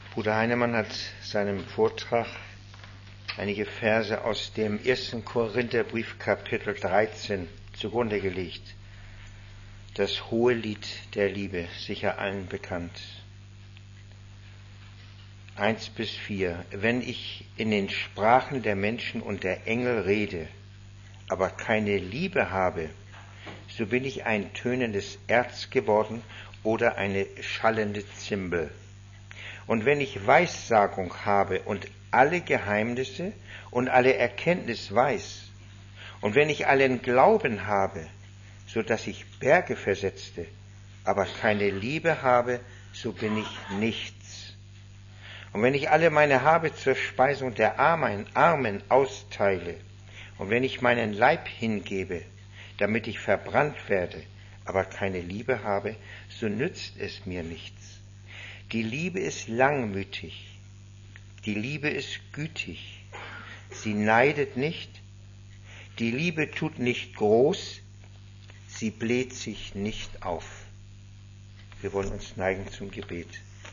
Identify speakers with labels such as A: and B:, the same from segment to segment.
A: Bruder Heinemann hat seinem Vortrag einige Verse aus dem 1. Korintherbrief Kapitel 13 zugrunde gelegt. Das hohe Lied der Liebe, sicher allen bekannt. 1-4. Wenn ich in den Sprachen der Menschen und der Engel rede, aber keine Liebe habe, so bin ich ein tönendes Erz geworden oder eine schallende Zimbel. Und wenn ich Weissagung habe und alle Geheimnisse und alle Erkenntnis weiß, und wenn ich allen Glauben habe, so dass ich Berge versetzte, aber keine Liebe habe, so bin ich nichts. Und wenn ich alle meine Habe zur Speisung der Armen austeile, und wenn ich meinen Leib hingebe, damit ich verbrannt werde, aber keine Liebe habe, so nützt es mir nichts. Die Liebe ist langmütig, die Liebe ist gütig, sie neidet nicht, die Liebe tut nicht groß, sie bläht sich nicht auf. Wir wollen uns neigen zum Gebet.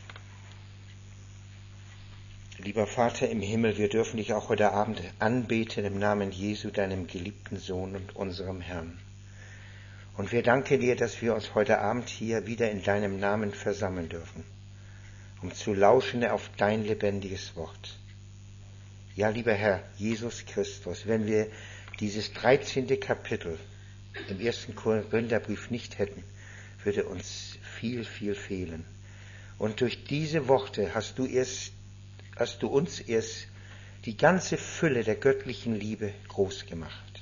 A: Lieber Vater im Himmel, wir dürfen dich auch heute Abend anbeten im Namen Jesu, deinem geliebten Sohn und unserem Herrn. Und wir danken dir, dass wir uns heute Abend hier wieder in deinem Namen versammeln dürfen, um zu lauschen auf dein lebendiges Wort. Ja, lieber Herr Jesus Christus, wenn wir dieses 13. Kapitel im 1. Korintherbrief nicht hätten, würde uns viel, viel fehlen. Und durch diese Worte hast du uns erst die ganze Fülle der göttlichen Liebe groß gemacht.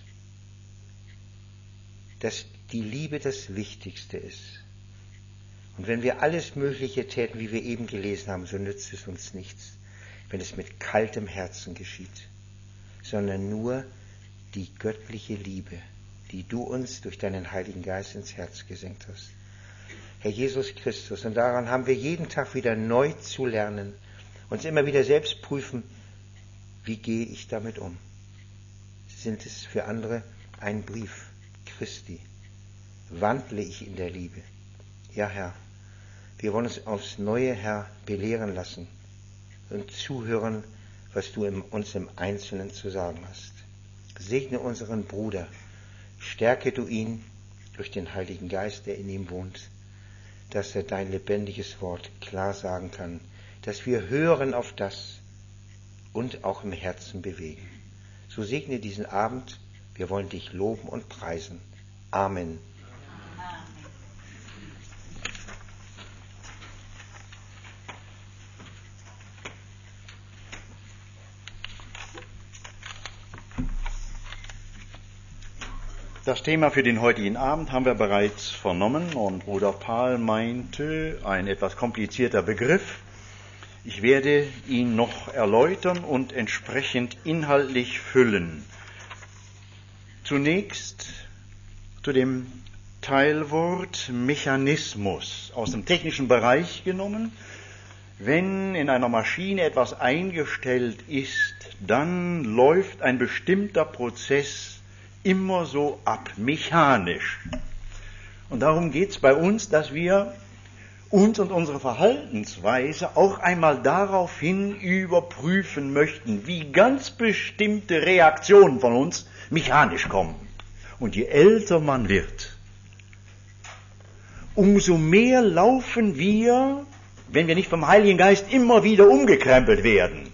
A: Dass die Liebe das Wichtigste ist. Und wenn wir alles Mögliche täten, wie wir eben gelesen haben, so nützt es uns nichts, wenn es mit kaltem Herzen geschieht, sondern nur die göttliche Liebe, die du uns durch deinen Heiligen Geist ins Herz gesenkt hast. Herr Jesus Christus, und daran haben wir jeden Tag wieder neu zu lernen, uns immer wieder selbst prüfen, wie gehe ich damit um? Sind es für andere ein Brief Christi? Wandle ich in der Liebe? Ja, Herr, wir wollen uns aufs Neue, Herr, belehren lassen und zuhören, was du uns im Einzelnen zu sagen hast. Segne unseren Bruder, stärke du ihn durch den Heiligen Geist, der in ihm wohnt, dass er dein lebendiges Wort klar sagen kann, dass wir hören auf das und auch im Herzen bewegen. So segne diesen Abend, wir wollen dich loben und preisen. Amen.
B: Das Thema für den heutigen Abend haben wir bereits vernommen und Bruder Pahl meinte, ein etwas komplizierter Begriff. Ich werde ihn noch erläutern und entsprechend inhaltlich füllen. Zunächst zu dem Teilwort Mechanismus aus dem technischen Bereich genommen. Wenn in einer Maschine etwas eingestellt ist, dann läuft ein bestimmter Prozess immer so ab, mechanisch. Und darum geht es bei uns, dass wir uns und unsere Verhaltensweise auch einmal daraufhin überprüfen möchten, wie ganz bestimmte Reaktionen von uns mechanisch kommen. Und je älter man wird, umso mehr laufen wir, wenn wir nicht vom Heiligen Geist immer wieder umgekrempelt werden,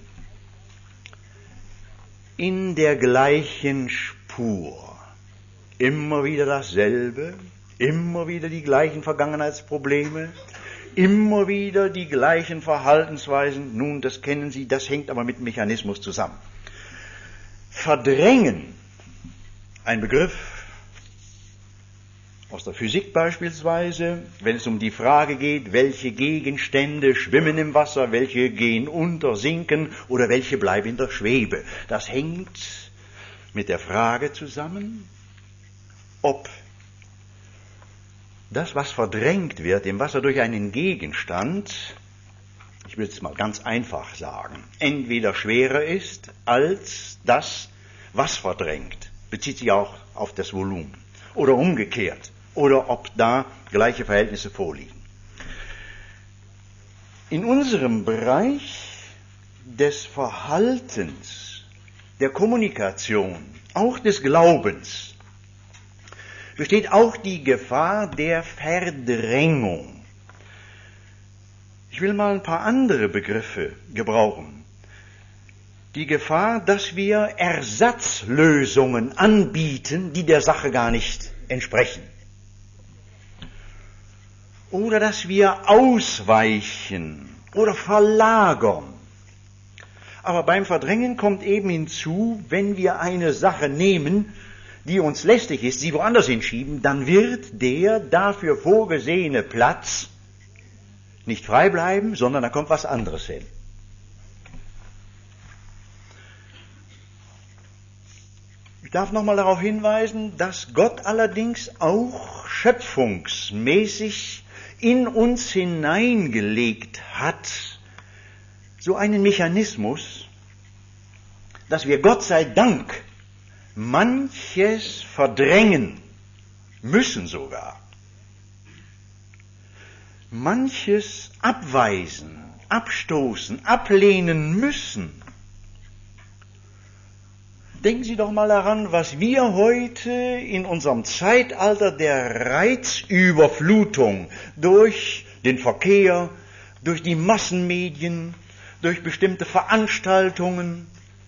B: in der gleichen Spur. Immer wieder dasselbe, immer wieder die gleichen Vergangenheitsprobleme, immer wieder die gleichen Verhaltensweisen. Nun, das kennen Sie, das hängt aber mit Mechanismus zusammen. Verdrängen, ein Begriff aus der Physik beispielsweise, wenn es um die Frage geht, welche Gegenstände schwimmen im Wasser, welche gehen unter, sinken oder welche bleiben in der Schwebe. Das hängt mit der Frage zusammen, ob das, was verdrängt wird im Wasser durch einen Gegenstand, ich will es mal ganz einfach sagen, entweder schwerer ist als das, was verdrängt, bezieht sich auch auf das Volumen, oder umgekehrt, oder ob da gleiche Verhältnisse vorliegen. In unserem Bereich des Verhaltens, der Kommunikation, auch des Glaubens, besteht auch die Gefahr der Verdrängung. Ich will mal ein paar andere Begriffe gebrauchen. Die Gefahr, dass wir Ersatzlösungen anbieten, die der Sache gar nicht entsprechen. Oder dass wir ausweichen oder verlagern. Aber beim Verdrängen kommt eben hinzu, wenn wir eine Sache nehmen, die uns lästig ist, sie woanders hinschieben, dann wird der dafür vorgesehene Platz nicht frei bleiben, sondern da kommt was anderes hin. Ich darf nochmal darauf hinweisen, dass Gott allerdings auch schöpfungsmäßig in uns hineingelegt hat, so einen Mechanismus, dass wir Gott sei Dank manches verdrängen müssen sogar. Manches abweisen, abstoßen, ablehnen müssen. Denken Sie doch mal daran, was wir heute in unserem Zeitalter der Reizüberflutung durch den Verkehr, durch die Massenmedien, durch bestimmte Veranstaltungen.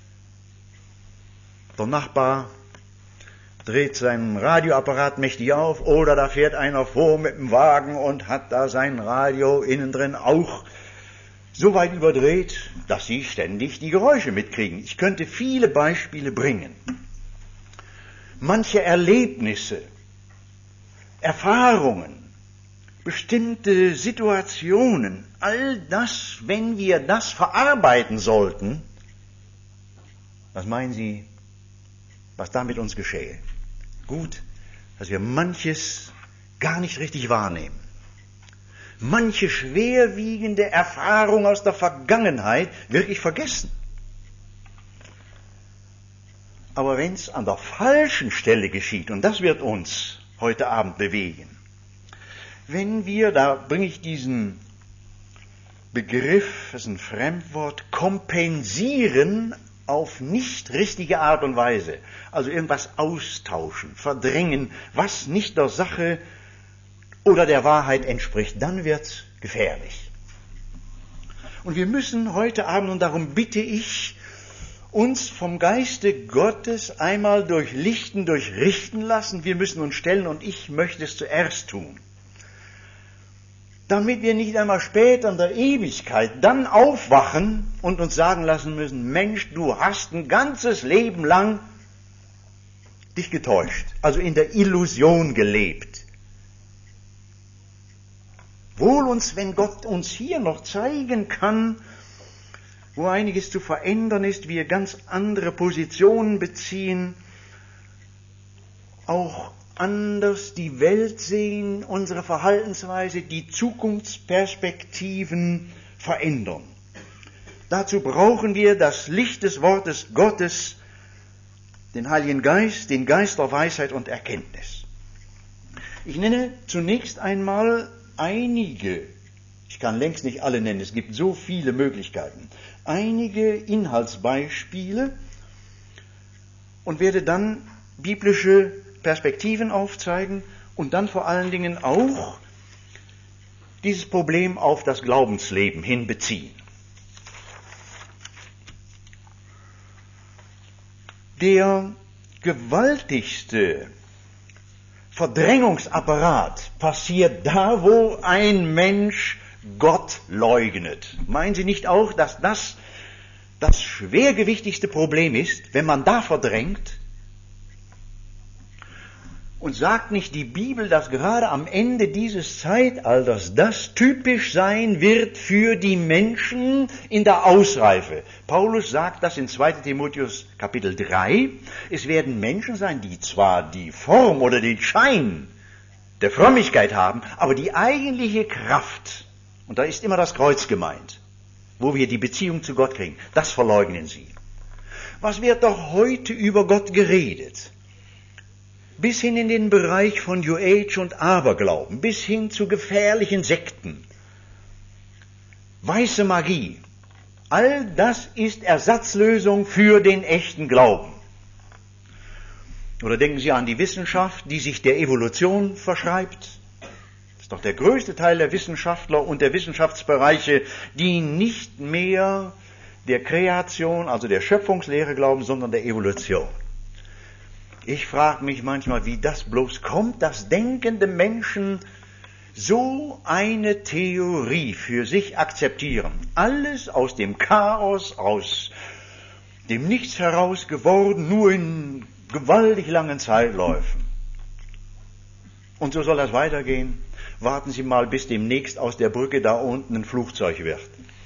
B: Der Nachbar dreht seinen Radioapparat mächtig auf oder da fährt einer vor mit dem Wagen und hat da sein Radio innen drin auch so weit überdreht, dass sie ständig die Geräusche mitkriegen. Ich könnte viele Beispiele bringen. Manche Erlebnisse, Erfahrungen, bestimmte Situationen, all das, wenn wir das verarbeiten sollten, was meinen Sie, was da mit uns geschehe? Gut, dass wir manches gar nicht richtig wahrnehmen. Manche schwerwiegende Erfahrung aus der Vergangenheit wirklich vergessen. Aber wenn es an der falschen Stelle geschieht, und das wird uns heute Abend bewegen, wenn wir, da bringe ich diesen Begriff, das ist ein Fremdwort, kompensieren auf nicht richtige Art und Weise, also irgendwas austauschen, verdrängen, was nicht der Sache oder der Wahrheit entspricht, dann wird's gefährlich. Und wir müssen heute Abend, und darum bitte ich, uns vom Geiste Gottes einmal durchlichten, durchrichten lassen. Wir müssen uns stellen, und ich möchte es zuerst tun. Damit wir nicht einmal später in der Ewigkeit dann aufwachen und uns sagen lassen müssen, Mensch, du hast ein ganzes Leben lang dich getäuscht, also in der Illusion gelebt. Wohl uns, wenn Gott uns hier noch zeigen kann, wo einiges zu verändern ist, wir ganz andere Positionen beziehen, auch anders die Welt sehen, unsere Verhaltensweise, die Zukunftsperspektiven verändern. Dazu brauchen wir das Licht des Wortes Gottes, den Heiligen Geist, den Geist der Weisheit und Erkenntnis. Ich nenne zunächst einmal einige, ich kann längst nicht alle nennen, es gibt so viele Möglichkeiten, einige Inhaltsbeispiele und werde dann biblische Perspektiven aufzeigen und dann vor allen Dingen auch dieses Problem auf das Glaubensleben hin beziehen. Der gewaltigste Verdrängungsapparat passiert da, wo ein Mensch Gott leugnet. Meinen Sie nicht auch, dass das das schwergewichtigste Problem ist, wenn man da verdrängt? Und sagt nicht die Bibel, dass gerade am Ende dieses Zeitalters das typisch sein wird für die Menschen in der Ausreife? Paulus sagt das in 2. Timotheus Kapitel 3. Es werden Menschen sein, die zwar die Form oder den Schein der Frömmigkeit haben, aber die eigentliche Kraft, und da ist immer das Kreuz gemeint, wo wir die Beziehung zu Gott kriegen, das verleugnen sie. Was wird doch heute über Gott geredet? Bis hin in den Bereich von New Age und Aberglauben, bis hin zu gefährlichen Sekten. weiße Magie, all das ist Ersatzlösung für den echten Glauben. Oder denken Sie an die Wissenschaft, die sich der Evolution verschreibt. Das ist doch der größte Teil der Wissenschaftler und der Wissenschaftsbereiche, die nicht mehr der Kreation, also der Schöpfungslehre glauben, sondern der Evolution. Ich frage mich manchmal, wie das bloß kommt, dass denkende Menschen so eine Theorie für sich akzeptieren. Alles aus dem Chaos, aus dem Nichts heraus geworden, nur in gewaltig langen Zeitläufen. Und so soll das weitergehen. Warten Sie mal, bis demnächst aus der Brücke da unten ein Flugzeug wird.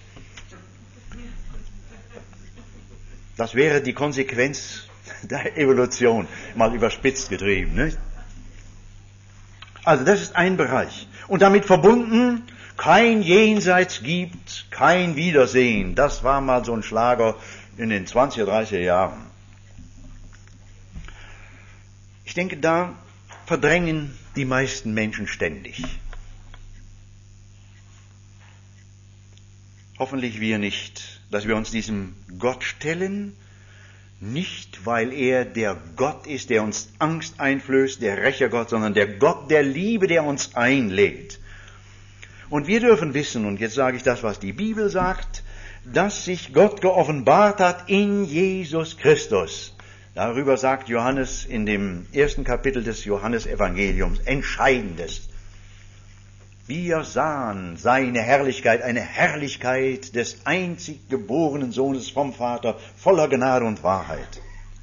B: Das wäre die Konsequenz der Evolution, mal überspitzt getrieben. Nicht? Also das ist ein Bereich. Und damit verbunden, kein Jenseits gibt, kein Wiedersehen. Das war mal so ein Schlager in den 20er, 30er Jahren. Ich denke, da verdrängen die meisten Menschen ständig. Hoffentlich wir nicht, dass wir uns diesem Gott stellen, nicht weil er der Gott ist, der uns Angst einflößt, der Rächergott, sondern der Gott der Liebe, der uns einlädt. Und wir dürfen wissen, und jetzt sage ich das, was die Bibel sagt, dass sich Gott geoffenbart hat in Jesus Christus. Darüber sagt Johannes in dem 1. Kapitel des Johannesevangeliums Entscheidendes. Wir sahen seine Herrlichkeit, eine Herrlichkeit des einzig geborenen Sohnes vom Vater, voller Gnade und Wahrheit.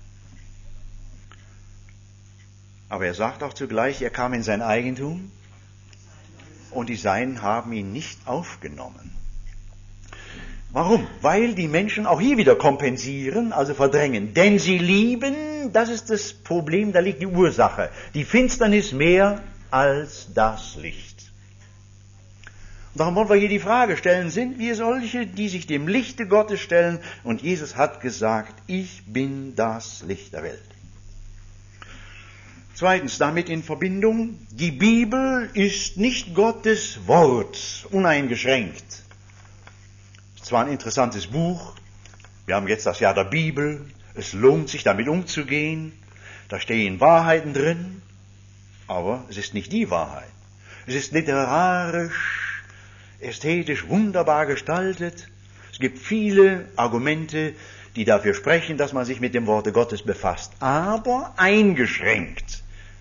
B: Aber er sagt auch zugleich, er kam in sein Eigentum und die Seinen haben ihn nicht aufgenommen. Warum? Weil die Menschen auch hier wieder kompensieren, also verdrängen. Denn sie lieben, das ist das Problem, da liegt die Ursache, die Finsternis mehr als das Licht. Darum wollen wir hier die Frage stellen, sind wir solche, die sich dem Lichte Gottes stellen? Und Jesus hat gesagt, ich bin das Licht der Welt. Zweitens, damit in Verbindung, die Bibel ist nicht Gottes Wort, uneingeschränkt. Ist zwar ein interessantes Buch, wir haben jetzt das Jahr der Bibel, es lohnt sich damit umzugehen, da stehen Wahrheiten drin, aber es ist nicht die Wahrheit. Es ist literarisch, ästhetisch wunderbar gestaltet. Es gibt viele Argumente, die dafür sprechen, dass man sich mit dem Worte Gottes befasst, aber eingeschränkt.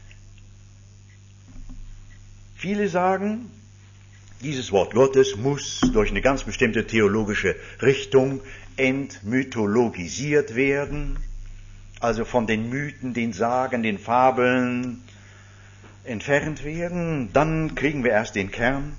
B: Viele sagen, dieses Wort Gottes muss durch eine ganz bestimmte theologische Richtung entmythologisiert werden, also von den Mythen, den Sagen, den Fabeln entfernt werden, dann kriegen wir erst den Kern.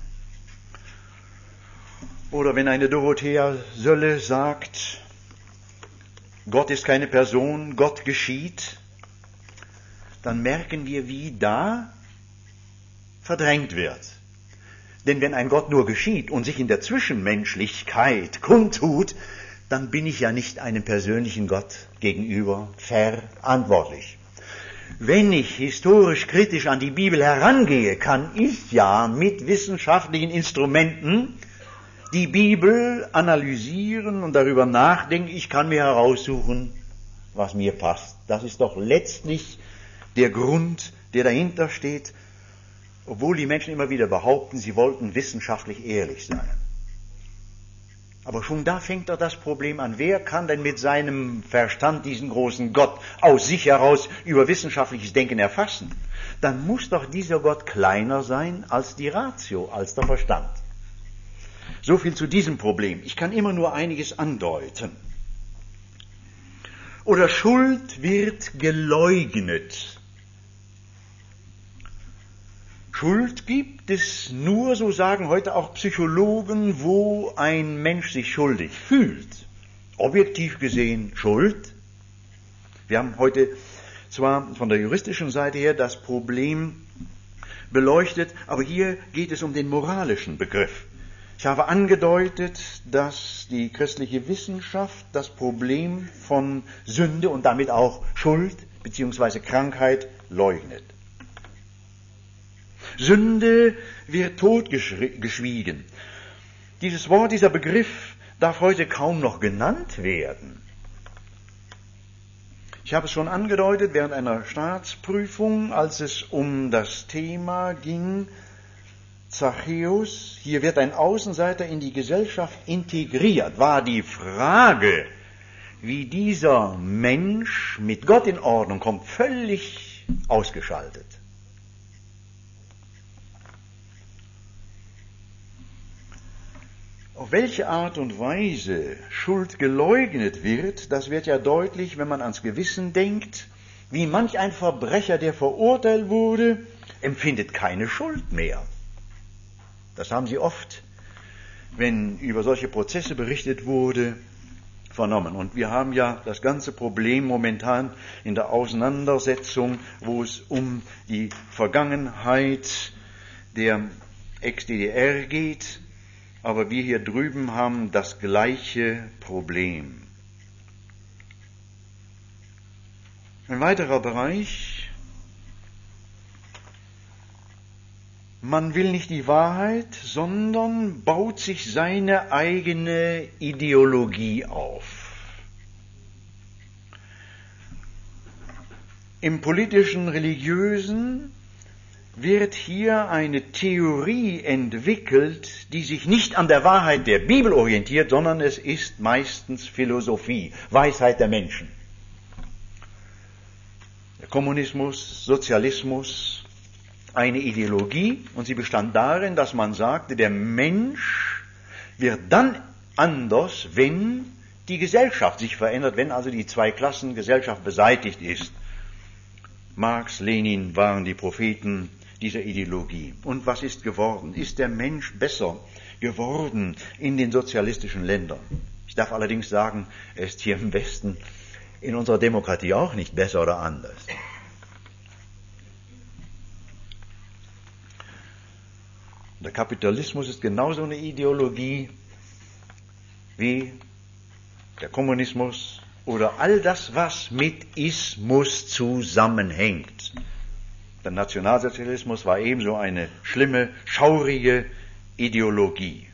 B: Oder wenn eine Dorothea Sölle sagt, Gott ist keine Person, Gott geschieht, dann merken wir, wie da verdrängt wird. Denn wenn ein Gott nur geschieht und sich in der Zwischenmenschlichkeit kundtut, dann bin ich ja nicht einem persönlichen Gott gegenüber verantwortlich. Wenn ich historisch kritisch an die Bibel herangehe, kann ich ja mit wissenschaftlichen Instrumenten die Bibel analysieren und darüber nachdenken, ich kann mir heraussuchen, was mir passt. Das ist doch letztlich der Grund, der dahinter steht, obwohl die Menschen immer wieder behaupten, sie wollten wissenschaftlich ehrlich sein. Aber schon da fängt doch das Problem an. Wer kann denn mit seinem Verstand diesen großen Gott aus sich heraus über wissenschaftliches Denken erfassen? Dann muss doch dieser Gott kleiner sein als die Ratio, als der Verstand. So viel zu diesem Problem. Ich kann immer nur einiges andeuten. Oder Schuld wird geleugnet. Schuld gibt es nur, so sagen heute auch Psychologen, wo ein Mensch sich schuldig fühlt. Objektiv gesehen Schuld. Wir haben heute zwar von der juristischen Seite her das Problem beleuchtet, aber hier geht es um den moralischen Begriff. Ich habe angedeutet, dass die christliche Wissenschaft das Problem von Sünde und damit auch Schuld bzw. Krankheit leugnet. Sünde wird totgeschwiegen. Dieses Wort, dieser Begriff darf heute kaum noch genannt werden. Ich habe es schon angedeutet während einer Staatsprüfung, als es um das Thema ging, Zachäus, hier wird ein Außenseiter in die Gesellschaft integriert, war die Frage, wie dieser Mensch mit Gott in Ordnung kommt, völlig ausgeschaltet. Auf welche Art und Weise Schuld geleugnet wird, das wird ja deutlich, wenn man ans Gewissen denkt, wie manch ein Verbrecher, der verurteilt wurde, empfindet keine Schuld mehr. Das haben Sie oft, wenn über solche Prozesse berichtet wurde, vernommen. Und wir haben ja das ganze Problem momentan in der Auseinandersetzung, wo es um die Vergangenheit der Ex-DDR geht. Aber wir hier drüben haben das gleiche Problem. Ein weiterer Bereich: Man will nicht die Wahrheit, sondern baut sich seine eigene Ideologie auf. Im politischen, religiösen wird hier eine Theorie entwickelt, die sich nicht an der Wahrheit der Bibel orientiert, sondern es ist meistens Philosophie, Weisheit der Menschen. Der Kommunismus, Sozialismus, eine Ideologie, und sie bestand darin, dass man sagte, der Mensch wird dann anders, wenn die Gesellschaft sich verändert, wenn also die Zweiklassengesellschaft beseitigt ist. Marx, Lenin waren die Propheten dieser Ideologie. Und was ist geworden? Ist der Mensch besser geworden in den sozialistischen Ländern? Ich darf allerdings sagen, er ist hier im Westen in unserer Demokratie auch nicht besser oder anders. Der Kapitalismus ist genauso eine Ideologie wie der Kommunismus oder all das, was mit Ismus zusammenhängt. Der Nationalsozialismus war ebenso eine schlimme, schaurige Ideologie.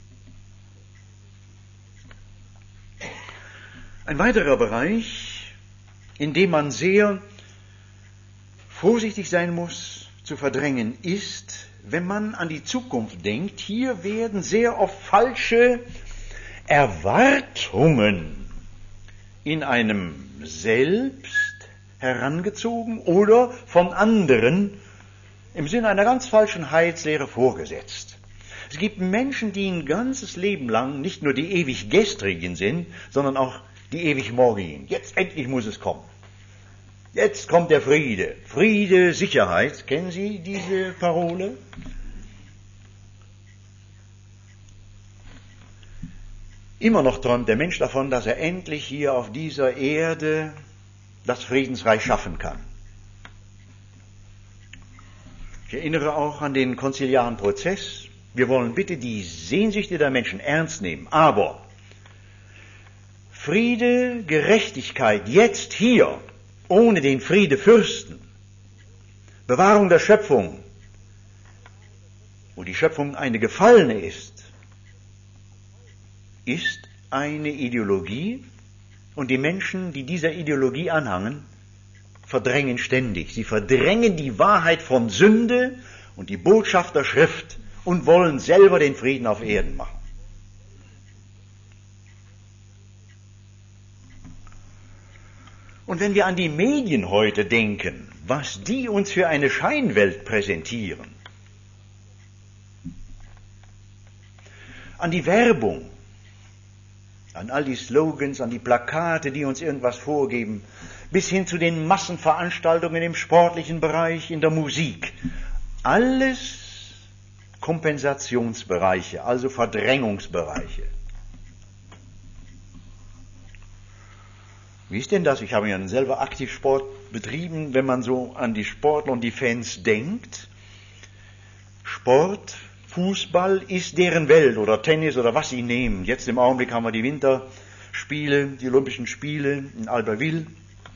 B: Ein weiterer Bereich, in dem man sehr vorsichtig sein muss, zu verdrängen, ist, wenn man an die Zukunft denkt. Hier werden sehr oft falsche Erwartungen in einem selbst herangezogen oder von anderen im Sinne einer ganz falschen Heilslehre vorgesetzt. Es gibt Menschen, die ein ganzes Leben lang nicht nur die ewig Gestrigen sind, sondern auch die ewig Morgigen. Jetzt endlich muss es kommen. Jetzt kommt der Friede. Friede, Sicherheit. Kennen Sie diese Parole? Immer noch träumt der Mensch davon, dass er endlich hier auf dieser Erde das Friedensreich schaffen kann. Ich erinnere auch an den konziliaren Prozess. Wir wollen bitte die Sehnsüchte der Menschen ernst nehmen, aber Friede, Gerechtigkeit jetzt hier, ohne den Friedefürsten, Bewahrung der Schöpfung, wo die Schöpfung eine gefallene ist eine Ideologie, und die Menschen, die dieser Ideologie anhangen, verdrängen ständig. Sie verdrängen die Wahrheit von Sünde und die Botschaft der Schrift und wollen selber den Frieden auf Erden machen. Und wenn wir an die Medien heute denken, was die uns für eine Scheinwelt präsentieren, an die Werbung, an all die Slogans, an die Plakate, die uns irgendwas vorgeben, bis hin zu den Massenveranstaltungen im sportlichen Bereich, in der Musik. Alles Kompensationsbereiche, also Verdrängungsbereiche. Wie ist denn das? Ich habe ja selber aktiv Sport betrieben, wenn man so an die Sportler und die Fans denkt. Sport, Fußball ist deren Welt oder Tennis oder was sie nehmen. Jetzt im Augenblick haben wir die Winterspiele, die Olympischen Spiele in Albertville.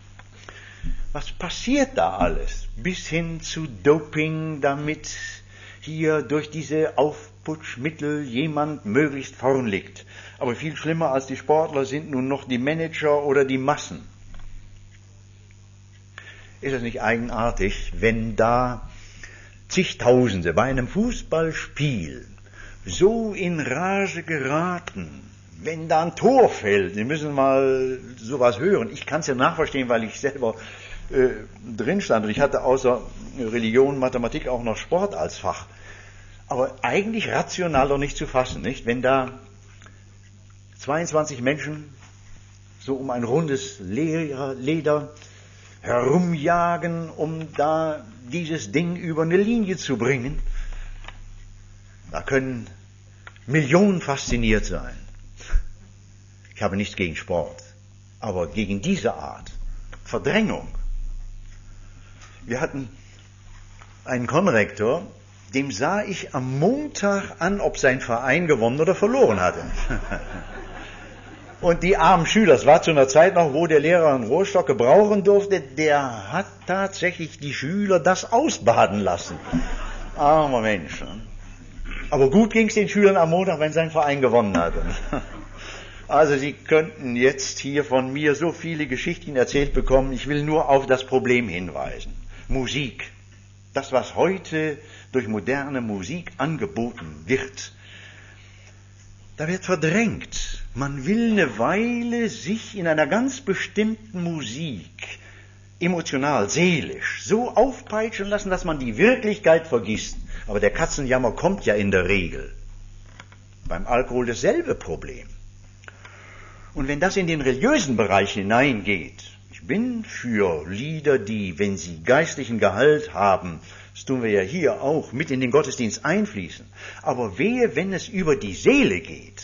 B: Was passiert da alles? Bis hin zu Doping, damit hier durch diese Aufputschmittel jemand möglichst vorn liegt. Aber viel schlimmer als die Sportler sind nun noch die Manager oder die Massen. Ist es nicht eigenartig, wenn da zigtausende bei einem Fußballspiel so in Rage geraten, wenn da ein Tor fällt? Sie müssen mal sowas hören. Ich kann es ja nachverstehen, weil ich selber drin stand und ich hatte außer Religion, Mathematik auch noch Sport als Fach. Aber eigentlich rational doch nicht zu fassen, nicht? Wenn da 22 Menschen so um ein rundes Leder herumjagen, um da dieses Ding über eine Linie zu bringen, da können Millionen fasziniert sein. Ich habe nichts gegen Sport, aber gegen diese Art Verdrängung. Wir hatten einen Konrektor, dem sah ich am Montag an, ob sein Verein gewonnen oder verloren hatte. Und die armen Schüler, es war zu einer Zeit noch, wo der Lehrer einen Rohrstock gebrauchen durfte, der hat tatsächlich die Schüler das ausbaden lassen. Armer Mensch. Aber gut ging es den Schülern am Montag, wenn sein Verein gewonnen hatte. Also Sie könnten jetzt hier von mir so viele Geschichten erzählt bekommen. Ich will nur auf das Problem hinweisen. Musik. Das, was heute durch moderne Musik angeboten wird, da wird verdrängt. Man will eine Weile sich in einer ganz bestimmten Musik emotional, seelisch so aufpeitschen lassen, dass man die Wirklichkeit vergisst. Aber der Katzenjammer kommt ja in der Regel. Beim Alkohol dasselbe Problem. Und wenn das in den religiösen Bereich hineingeht, ich bin für Lieder, die, wenn sie geistlichen Gehalt haben, das tun wir ja hier auch, mit in den Gottesdienst einfließen. Aber wehe, wenn es über die Seele geht.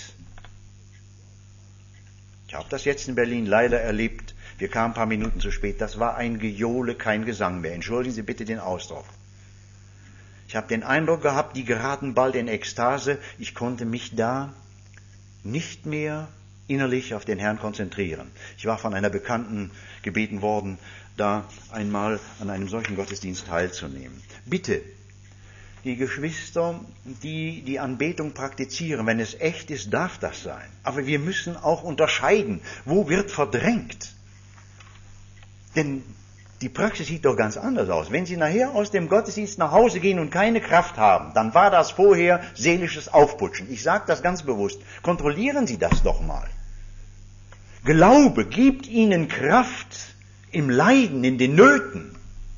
B: Ich habe das jetzt in Berlin leider erlebt. Wir kamen ein paar Minuten zu spät. Das war ein Gejohle, kein Gesang mehr. Entschuldigen Sie bitte den Ausdruck. Ich habe den Eindruck gehabt, die geraten bald in Ekstase. Ich konnte mich da nicht mehr innerlich auf den Herrn konzentrieren. Ich war von einer Bekannten gebeten worden, da einmal an einem solchen Gottesdienst teilzunehmen. Bitte, die Geschwister, die die Anbetung praktizieren, wenn es echt ist, darf das sein. Aber wir müssen auch unterscheiden, wo wird verdrängt. Denn die Praxis sieht doch ganz anders aus. Wenn Sie nachher aus dem Gottesdienst nach Hause gehen und keine Kraft haben, dann war das vorher seelisches Aufputschen. Ich sage das ganz bewusst. Kontrollieren Sie das doch mal. Glaube gibt Ihnen Kraft im Leiden, in den Nöten.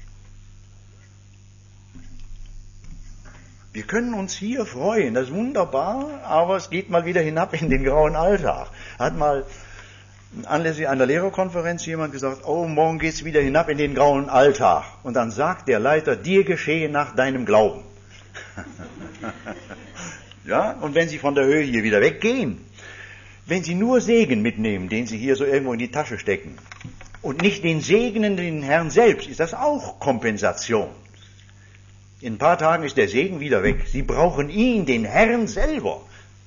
B: Wir können uns hier freuen, das ist wunderbar, aber es geht mal wieder hinab in den grauen Alltag. Hat mal anlässlich einer Lehrerkonferenz jemand gesagt, oh, morgen geht's wieder hinab in den grauen Alltag. Und dann sagt der Leiter, dir geschehe nach deinem Glauben. Ja, und wenn Sie von der Höhe hier wieder weggehen, wenn Sie nur Segen mitnehmen, den Sie hier so irgendwo in die Tasche stecken, und nicht den segnenden Herrn selbst, ist das auch Kompensation. In ein paar Tagen ist der Segen wieder weg. Sie brauchen ihn, den Herrn selber.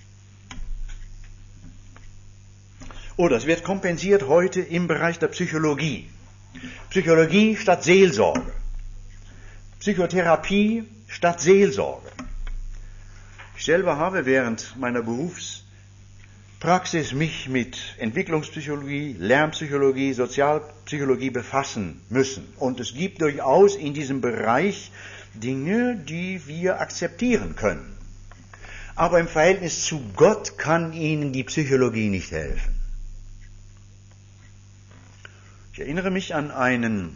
B: Oder es wird kompensiert heute im Bereich der Psychologie. Psychologie statt Seelsorge. Psychotherapie statt Seelsorge. Ich selber habe während meiner Berufspraxis mich mit Entwicklungspsychologie, Lernpsychologie, Sozialpsychologie befassen müssen. Und es gibt durchaus in diesem Bereich Dinge, die wir akzeptieren können. Aber im Verhältnis zu Gott kann Ihnen die Psychologie nicht helfen. Ich erinnere mich an einen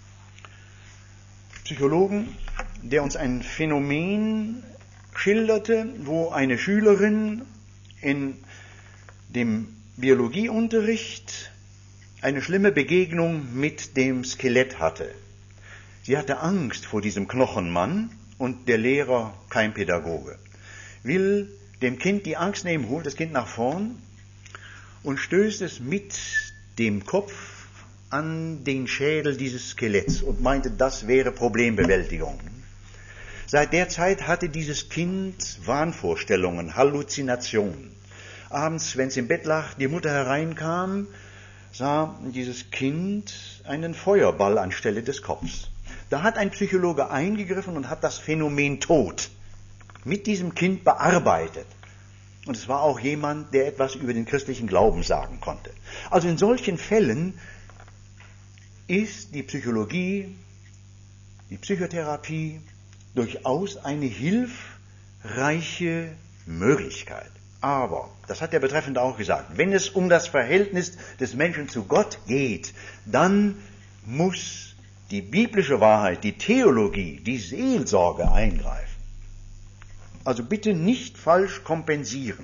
B: Psychologen, der uns ein Phänomen schilderte, wo eine Schülerin in dem Biologieunterricht eine schlimme Begegnung mit dem Skelett hatte. Sie hatte Angst vor diesem Knochenmann und der Lehrer, kein Pädagoge, will dem Kind die Angst nehmen, holt das Kind nach vorn und stößt es mit dem Kopf an den Schädel dieses Skeletts und meinte, das wäre Problembewältigung. Seit der Zeit hatte dieses Kind Wahnvorstellungen, Halluzinationen. Abends, wenn es im Bett lag, die Mutter hereinkam, sah dieses Kind einen Feuerball anstelle des Kopfs. Da hat ein Psychologe eingegriffen und hat das Phänomen Tod mit diesem Kind bearbeitet. Und es war auch jemand, der etwas über den christlichen Glauben sagen konnte. Also in solchen Fällen ist die Psychologie, die Psychotherapie durchaus eine hilfreiche Möglichkeit. Aber, das hat der Betreffende auch gesagt, wenn es um das Verhältnis des Menschen zu Gott geht, dann muss die biblische Wahrheit, die Theologie, die Seelsorge eingreifen. Also bitte nicht falsch kompensieren.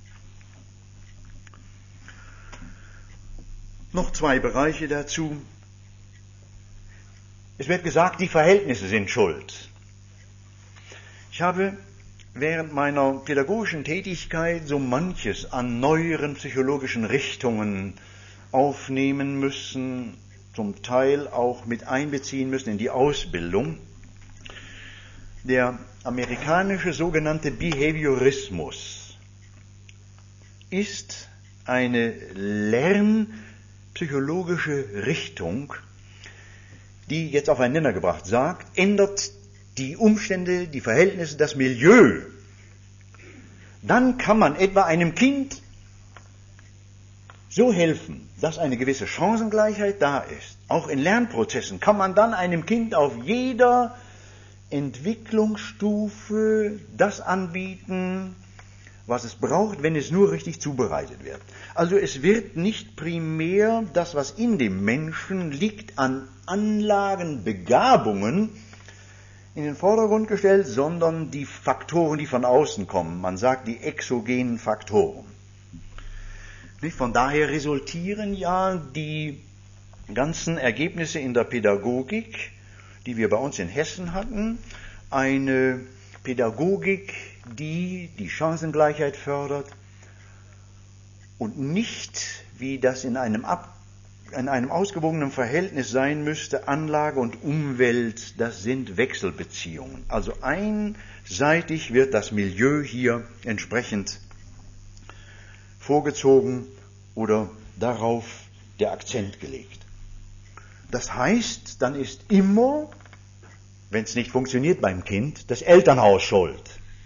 B: Noch 2 Bereiche dazu. Es wird gesagt, die Verhältnisse sind schuld. Ich habe während meiner pädagogischen Tätigkeit so manches an neueren psychologischen Richtungen aufnehmen müssen, zum Teil auch mit einbeziehen müssen in die Ausbildung. Der amerikanische sogenannte Behaviorismus ist eine lernpsychologische Richtung, die jetzt auf einen Nenner gebracht sagt, ändert die Umstände, die Verhältnisse, das Milieu. Dann kann man etwa einem Kind so helfen, dass eine gewisse Chancengleichheit da ist. Auch in Lernprozessen kann man dann einem Kind auf jeder Entwicklungsstufe das anbieten, was es braucht, wenn es nur richtig zubereitet wird. Also es wird nicht primär das, was in dem Menschen liegt, an Anlagen, Begabungen in den Vordergrund gestellt, sondern die Faktoren, die von außen kommen. Man sagt die exogenen Faktoren. Von daher resultieren ja die ganzen Ergebnisse in der Pädagogik, die wir bei uns in Hessen hatten, eine Pädagogik, die die Chancengleichheit fördert und nicht, wie das in einem ausgewogenen Verhältnis sein müsste, Anlage und Umwelt, das sind Wechselbeziehungen. Also einseitig wird das Milieu hier entsprechend vorgezogen oder darauf der Akzent gelegt. Das heißt, dann ist immer, wenn es nicht funktioniert beim Kind, das Elternhaus schuld.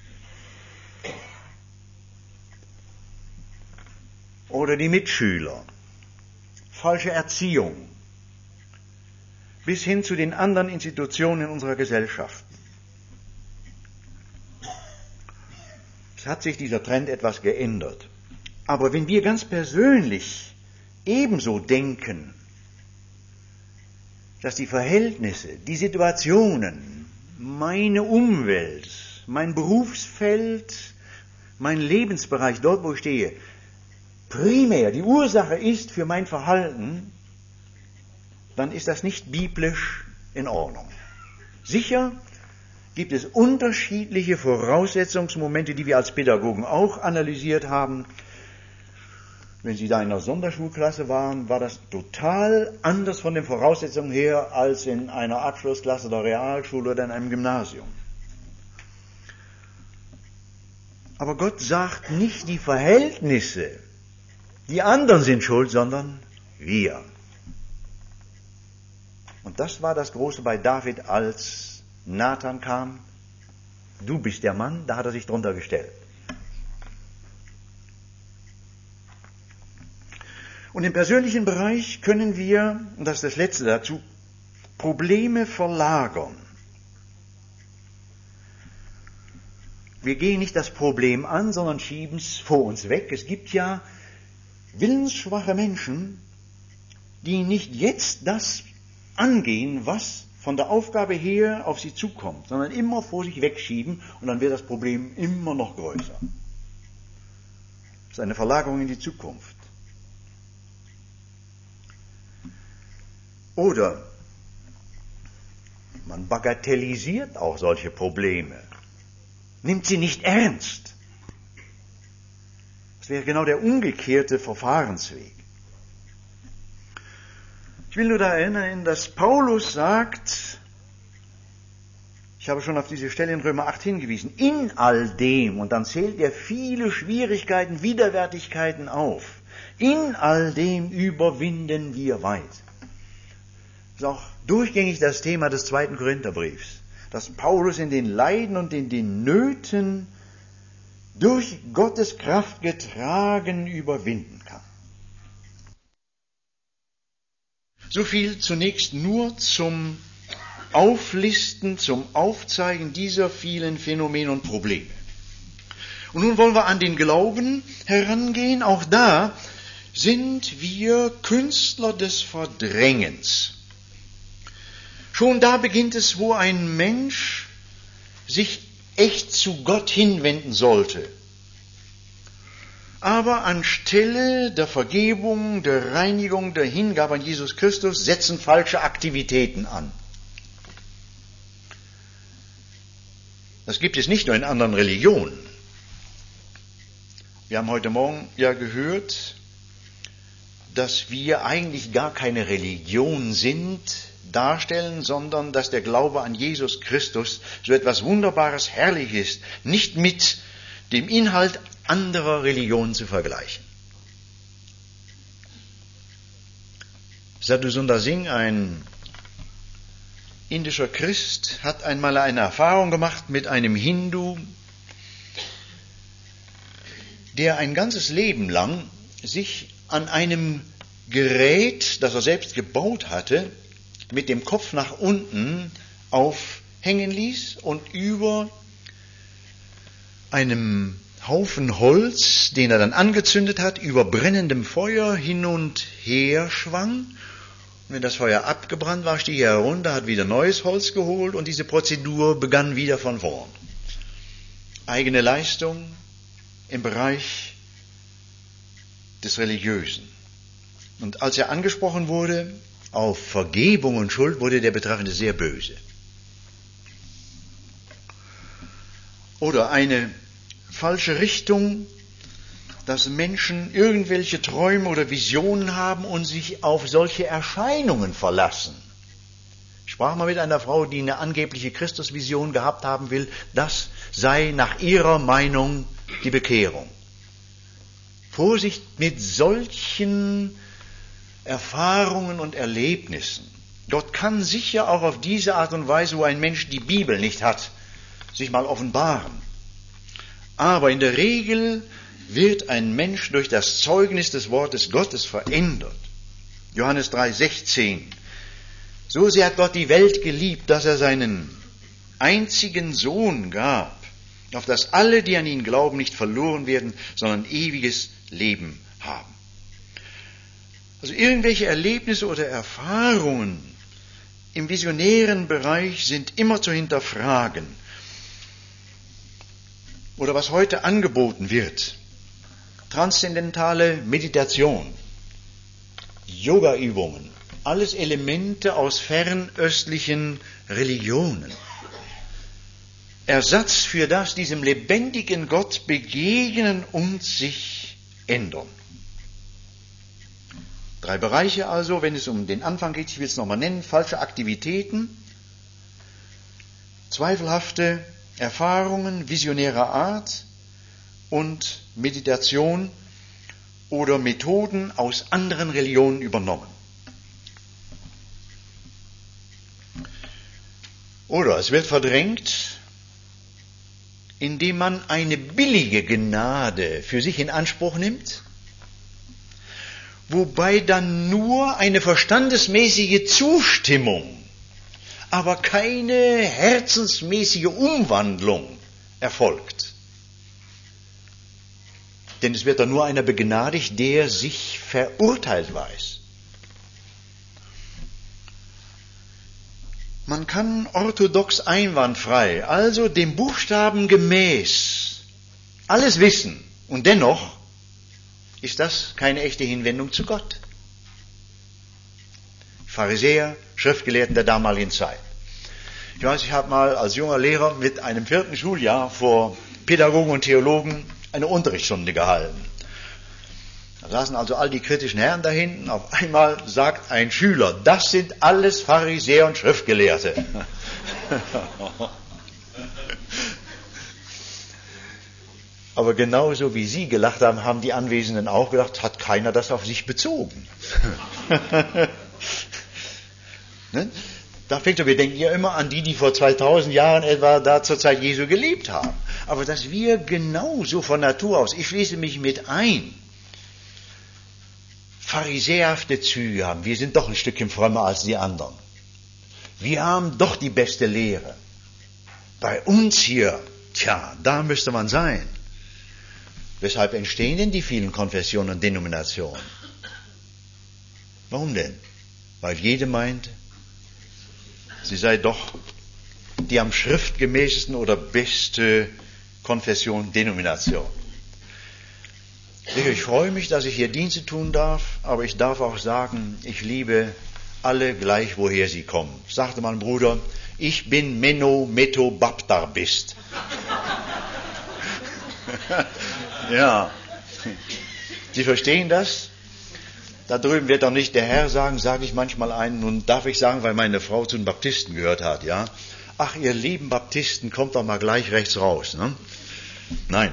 B: Oder die Mitschüler. Falsche Erziehung. Bis hin zu den anderen Institutionen in unserer Gesellschaft. Es hat sich dieser Trend etwas geändert. Aber wenn wir ganz persönlich ebenso denken, dass die Verhältnisse, die Situationen, meine Umwelt, mein Berufsfeld, mein Lebensbereich, dort wo ich stehe, primär die Ursache ist für mein Verhalten, dann ist das nicht biblisch in Ordnung. Sicher gibt es unterschiedliche Voraussetzungsmomente, die wir als Pädagogen auch analysiert haben. Wenn Sie da in einer Sonderschulklasse waren, war das total anders von den Voraussetzungen her als in einer Abschlussklasse der Realschule oder in einem Gymnasium. Aber Gott sagt nicht die Verhältnisse, die anderen sind schuld, sondern wir. Und das war das Große bei David, als Nathan kam. Du bist der Mann, da hat er sich drunter gestellt. Und im persönlichen Bereich können wir, und das ist das Letzte dazu, Probleme verlagern. Wir gehen nicht das Problem an, sondern schieben es vor uns weg. Es gibt ja willensschwache Menschen, die nicht jetzt das angehen, was von der Aufgabe her auf sie zukommt, sondern immer vor sich wegschieben und dann wird das Problem immer noch größer. Das ist eine Verlagerung in die Zukunft. Oder man bagatellisiert auch solche Probleme, nimmt sie nicht ernst. Das wäre genau der umgekehrte Verfahrensweg. Ich will nur da erinnern, dass Paulus sagt, ich habe schon auf diese Stelle in Römer 8 hingewiesen, in all dem, und dann zählt er viele Schwierigkeiten, Widerwärtigkeiten auf, in all dem überwinden wir weit. Das ist auch durchgängig das Thema des 2. Korintherbriefs. dass Paulus in den Leiden und in den Nöten durch Gottes Kraft getragen überwinden kann. So viel zunächst nur zum Auflisten, zum Aufzeigen dieser vielen Phänomene und Probleme. Und nun wollen wir an den Glauben herangehen. Auch da sind wir Künstler des Verdrängens. Schon da beginnt es, wo ein Mensch sich echt zu Gott hinwenden sollte. Aber anstelle der Vergebung, der Reinigung, der Hingabe an Jesus Christus setzen falsche Aktivitäten an. Das gibt es nicht nur in anderen Religionen. Wir haben heute Morgen ja gehört, dass wir eigentlich gar keine Religion darstellen, sondern dass der Glaube an Jesus Christus so etwas Wunderbares, Herrliches ist, nicht mit dem Inhalt anderer Religionen zu vergleichen. Sadhu Sundar Singh, ein indischer Christ, hat einmal eine Erfahrung gemacht mit einem Hindu, der ein ganzes Leben lang sich an einem Gerät, das er selbst gebaut hatte, mit dem Kopf nach unten aufhängen ließ und über einem Haufen Holz, den er dann angezündet hat, über brennendem Feuer hin und her schwang. Und wenn das Feuer abgebrannt war, stieg er herunter, hat wieder neues Holz geholt und diese Prozedur begann wieder von vorn. Eigene Leistung im Bereich des Religiösen. Und als er angesprochen wurde auf Vergebung und Schuld, wurde der Betrachtendes sehr böse. Oder eine falsche Richtung, dass Menschen irgendwelche Träume oder Visionen haben und sich auf solche Erscheinungen verlassen. Ich sprach mal mit einer Frau, die eine angebliche Christusvision gehabt haben will, das sei nach ihrer Meinung die Bekehrung. Vorsicht mit solchen Erfahrungen und Erlebnissen. Gott kann sicher auch auf diese Art und Weise, wo ein Mensch die Bibel nicht hat, sich mal offenbaren. Aber in der Regel wird ein Mensch durch das Zeugnis des Wortes Gottes verändert. Johannes 3,16. So sehr hat Gott die Welt geliebt, dass er seinen einzigen Sohn gab, auf dass alle, die an ihn glauben, nicht verloren werden, sondern ewiges Leben haben. Also irgendwelche Erlebnisse oder Erfahrungen im visionären Bereich sind immer zu hinterfragen. Oder was heute angeboten wird, transzendentale Meditation, Yoga-Übungen, alles Elemente aus fernöstlichen Religionen. Ersatz für das, diesem lebendigen Gott begegnen und sich ändern. 3 Bereiche also, wenn es um den Anfang geht, ich will es nochmal nennen, falsche Aktivitäten, zweifelhafte Erfahrungen visionärer Art und Meditation oder Methoden aus anderen Religionen übernommen. Oder es wird verdrängt, indem man eine billige Gnade für sich in Anspruch nimmt, wobei dann nur eine verstandesmäßige Zustimmung, aber keine herzensmäßige Umwandlung erfolgt. Denn es wird dann nur einer begnadigt, der sich verurteilt weiß. Man kann orthodox einwandfrei, also dem Buchstaben gemäß, alles wissen und dennoch ist das keine echte Hinwendung zu Gott. Pharisäer, Schriftgelehrten der damaligen Zeit. Ich weiß, ich habe mal als junger Lehrer mit einem 4. Schuljahr vor Pädagogen und Theologen eine Unterrichtsstunde gehalten. Da saßen also all die kritischen Herren da hinten. Auf einmal sagt ein Schüler, das sind alles Pharisäer und Schriftgelehrte. Aber genauso wie Sie gelacht haben, haben die Anwesenden auch gedacht, hat keiner das auf sich bezogen. Ne? Da fängt wir denken ja immer an die vor 2000 Jahren etwa da zur Zeit Jesu gelebt haben. Aber dass wir genauso von Natur aus, ich schließe mich mit ein, pharisäerhafte Züge haben. Wir sind doch ein Stückchen frömmer als die anderen. Wir haben doch die beste Lehre. Bei uns hier, da müsste man sein. Weshalb entstehen denn die vielen Konfessionen und Denominationen? Warum denn? Weil jede meint, sie sei doch die am schriftgemäßesten oder beste Konfession, Denomination. Ich freue mich, dass ich hier Dienste tun darf, aber ich darf auch sagen, ich liebe alle gleich, woher sie kommen. Sagte mein Bruder, ich bin Menno Metto Baptarbist. Ja, Sie verstehen das? Da drüben wird doch nicht der Herr sagen, sage ich manchmal einen, nun darf ich sagen, weil meine Frau zu den Baptisten gehört hat, ja. Ach, ihr lieben Baptisten, kommt doch mal gleich rechts raus, ne? Nein.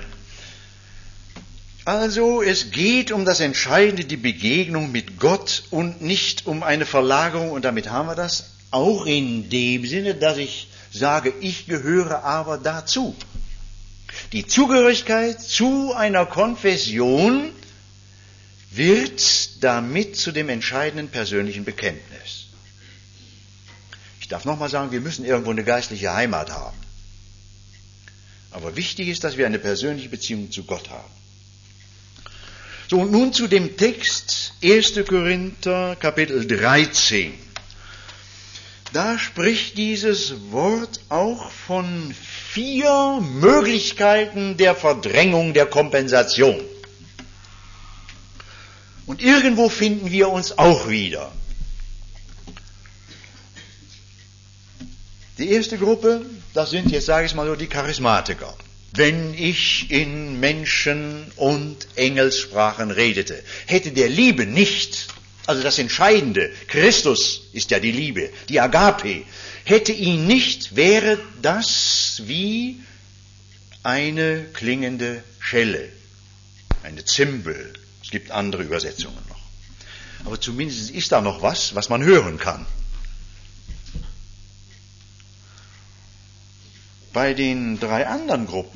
B: Also, es geht um das Entscheidende, die Begegnung mit Gott und nicht um eine Verlagerung, und damit haben wir das, auch in dem Sinne, dass ich sage, ich gehöre aber dazu. Die Zugehörigkeit zu einer Konfession wird damit zu dem entscheidenden persönlichen Bekenntnis. Ich darf nochmal sagen, wir müssen irgendwo eine geistliche Heimat haben. Aber wichtig ist, dass wir eine persönliche Beziehung zu Gott haben. So, und nun zu dem Text 1. Korinther, Kapitel 13. Da spricht dieses Wort auch von 4 Möglichkeiten der Verdrängung, der Kompensation. Und irgendwo finden wir uns auch wieder. Die erste Gruppe, das sind, jetzt sage ich mal so, die Charismatiker. Wenn ich in Menschen- und Engelssprachen redete, hätte der Liebe nicht, also das Entscheidende, Christus ist ja die Liebe, die Agape, hätte ihn nicht, wäre das wie eine klingende Schelle, eine Zimbel. Es gibt andere Übersetzungen noch. Aber zumindest ist da noch was man hören kann. Bei den 3 anderen Gruppen,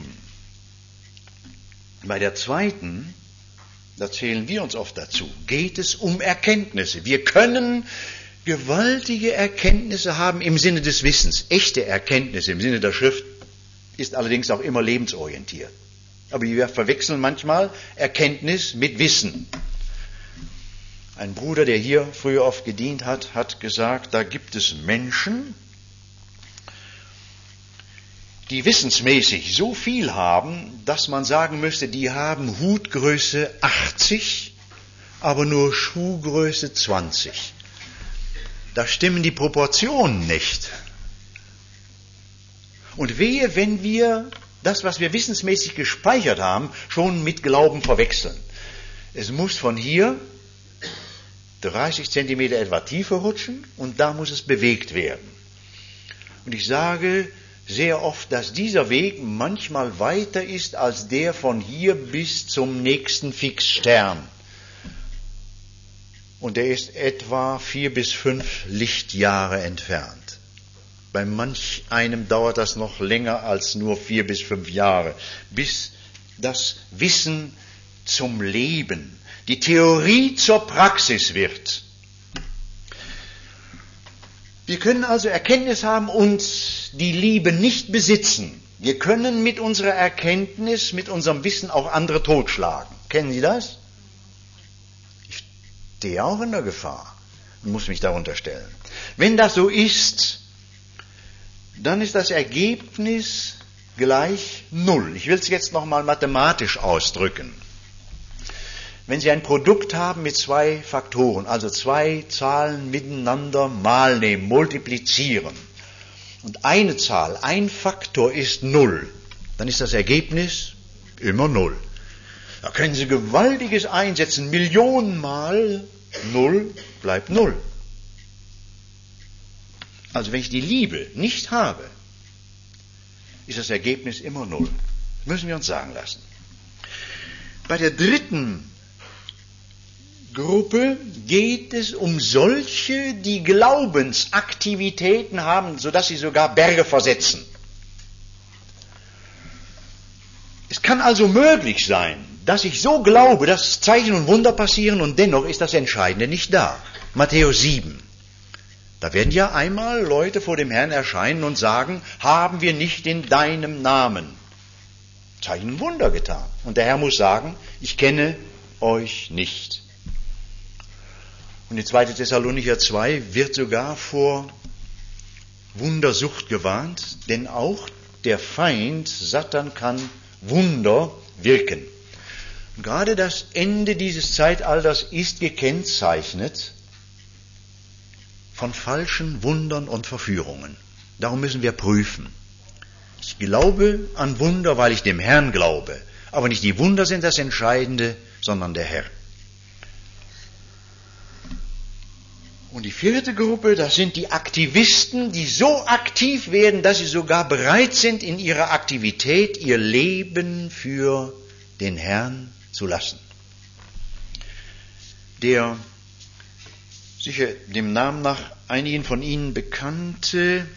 B: bei der zweiten, da zählen wir uns oft dazu, geht es um Erkenntnisse. Wir können gewaltige Erkenntnisse haben im Sinne des Wissens. Echte Erkenntnisse im Sinne der Schrift ist allerdings auch immer lebensorientiert. Aber wir verwechseln manchmal Erkenntnis mit Wissen. Ein Bruder, der hier früher oft gedient hat, hat gesagt, da gibt es Menschen, die wissensmäßig so viel haben, dass man sagen müsste, die haben Hutgröße 80, aber nur Schuhgröße 20. Da stimmen die Proportionen nicht. Und wehe, wenn wir das, was wir wissensmäßig gespeichert haben, schon mit Glauben verwechseln. Es muss von hier 30 Zentimeter etwa tiefer rutschen und da muss es bewegt werden. Und ich sage sehr oft, dass dieser Weg manchmal weiter ist als der von hier bis zum nächsten Fixstern. Und der ist etwa 4 bis 5 Lichtjahre entfernt. Bei manch einem dauert das noch länger als nur 4 bis 5 Jahre, bis das Wissen zum Leben, die Theorie zur Praxis wird. Wir können also Erkenntnis haben und die Liebe nicht besitzen. Wir können mit unserer Erkenntnis, mit unserem Wissen auch andere totschlagen. Kennen Sie das? Ich stehe auch in der Gefahr und muss mich darunter stellen. Wenn das so ist, dann ist das Ergebnis gleich 0. Ich will es jetzt nochmal mathematisch ausdrücken. Wenn Sie ein Produkt haben mit 2 Faktoren, also 2 Zahlen miteinander mal nehmen, multiplizieren, und eine Zahl, ein Faktor ist 0, dann ist das Ergebnis immer 0. Da können Sie Gewaltiges einsetzen, Millionenmal, 0 bleibt 0. Also wenn ich die Liebe nicht habe, ist das Ergebnis immer 0. Das müssen wir uns sagen lassen. Bei der dritten Gruppe geht es um solche, die Glaubensaktivitäten haben, sodass sie sogar Berge versetzen. Es kann also möglich sein, dass ich so glaube, dass Zeichen und Wunder passieren und dennoch ist das Entscheidende nicht da. Matthäus 7. Da werden ja einmal Leute vor dem Herrn erscheinen und sagen, haben wir nicht in deinem Namen Zeichen und Wunder getan? Und der Herr muss sagen, ich kenne euch nicht. Und in 2. Thessalonicher 2 wird sogar vor Wundersucht gewarnt, denn auch der Feind, Satan, kann Wunder wirken. Und gerade das Ende dieses Zeitalters ist gekennzeichnet von falschen Wundern und Verführungen. Darum müssen wir prüfen. Ich glaube an Wunder, weil ich dem Herrn glaube. Aber nicht die Wunder sind das Entscheidende, sondern der Herr. Und die vierte Gruppe, das sind die Aktivisten, die so aktiv werden, dass sie sogar bereit sind, in ihrer Aktivität ihr Leben für den Herrn zu lassen. Der sicher dem Namen nach einigen von Ihnen bekannte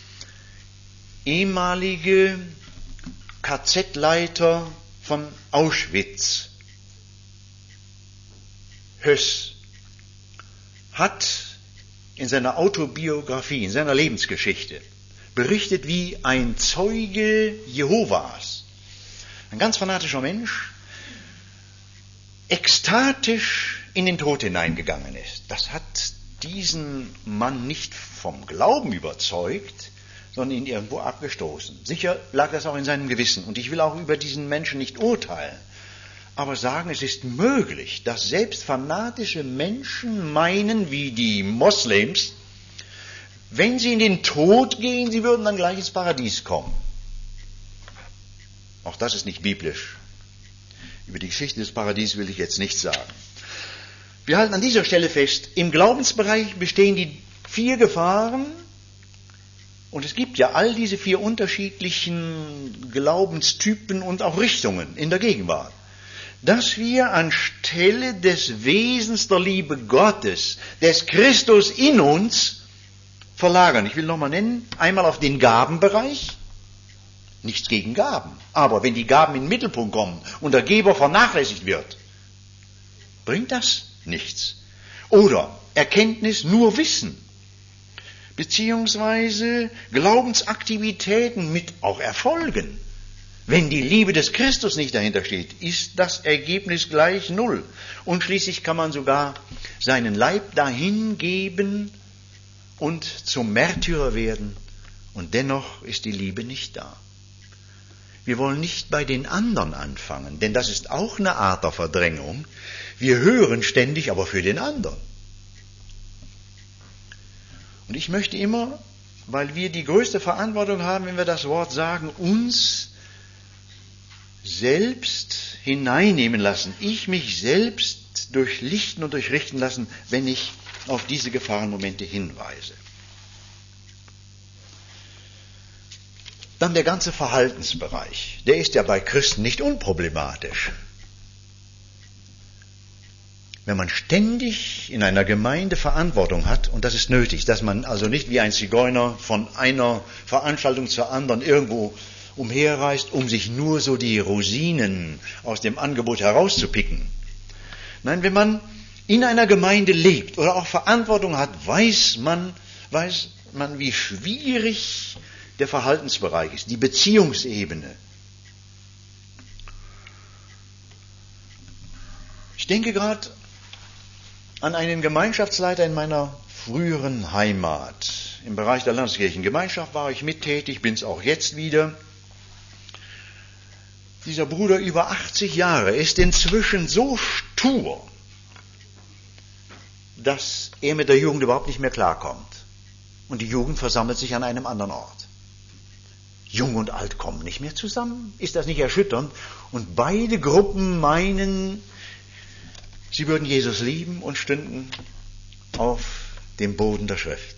B: ehemalige KZ-Leiter von Auschwitz, Höss, hat in seiner Autobiografie, in seiner Lebensgeschichte berichtet, wie ein Zeuge Jehovas, ein ganz fanatischer Mensch, ekstatisch in den Tod hineingegangen ist. Das hat diesen Mann nicht vom Glauben überzeugt, sondern ihn irgendwo abgestoßen. Sicher lag das auch in seinem Gewissen. Und ich will auch über diesen Menschen nicht urteilen, aber sagen, es ist möglich, dass selbst fanatische Menschen meinen, wie die Moslems, wenn sie in den Tod gehen, sie würden dann gleich ins Paradies kommen. Auch das ist nicht biblisch. Über die Geschichte des Paradies will ich jetzt nichts sagen. Wir halten an dieser Stelle fest, im Glaubensbereich bestehen die 4 Gefahren, und es gibt ja all diese 4 unterschiedlichen Glaubenstypen und auch Richtungen in der Gegenwart, dass wir anstelle des Wesens der Liebe Gottes, des Christus in uns, verlagern. Ich will nochmal nennen, einmal auf den Gabenbereich. Nichts gegen Gaben. Aber wenn die Gaben in den Mittelpunkt kommen und der Geber vernachlässigt wird, bringt das nichts. Oder Erkenntnis nur Wissen. Beziehungsweise Glaubensaktivitäten mit auch Erfolgen. Wenn die Liebe des Christus nicht dahinter steht, ist das Ergebnis gleich 0. Und schließlich kann man sogar seinen Leib dahin geben und zum Märtyrer werden. Und dennoch ist die Liebe nicht da. Wir wollen nicht bei den anderen anfangen, denn das ist auch eine Art der Verdrängung. Wir hören ständig, aber für den anderen. Und ich möchte immer, weil wir die größte Verantwortung haben, wenn wir das Wort sagen, uns selbst hineinnehmen lassen, ich mich selbst durchlichten und durchrichten lassen, wenn ich auf diese Gefahrenmomente hinweise. Dann der ganze Verhaltensbereich, der ist ja bei Christen nicht unproblematisch. Wenn man ständig in einer Gemeinde Verantwortung hat, und das ist nötig, dass man also nicht wie ein Zigeuner von einer Veranstaltung zur anderen irgendwo umherreist, um sich nur so die Rosinen aus dem Angebot herauszupicken. Nein, wenn man in einer Gemeinde lebt oder auch Verantwortung hat, weiß man, wie schwierig der Verhaltensbereich ist, die Beziehungsebene. Ich denke gerade an einen Gemeinschaftsleiter in meiner früheren Heimat. Im Bereich der Landeskirchengemeinschaft war ich mittätig, bin es auch jetzt wieder. Dieser Bruder über 80 Jahre ist inzwischen so stur, dass er mit der Jugend überhaupt nicht mehr klarkommt. Und die Jugend versammelt sich an einem anderen Ort. Jung und alt kommen nicht mehr zusammen. Ist das nicht erschütternd? Und beide Gruppen meinen, sie würden Jesus lieben und stünden auf dem Boden der Schrift.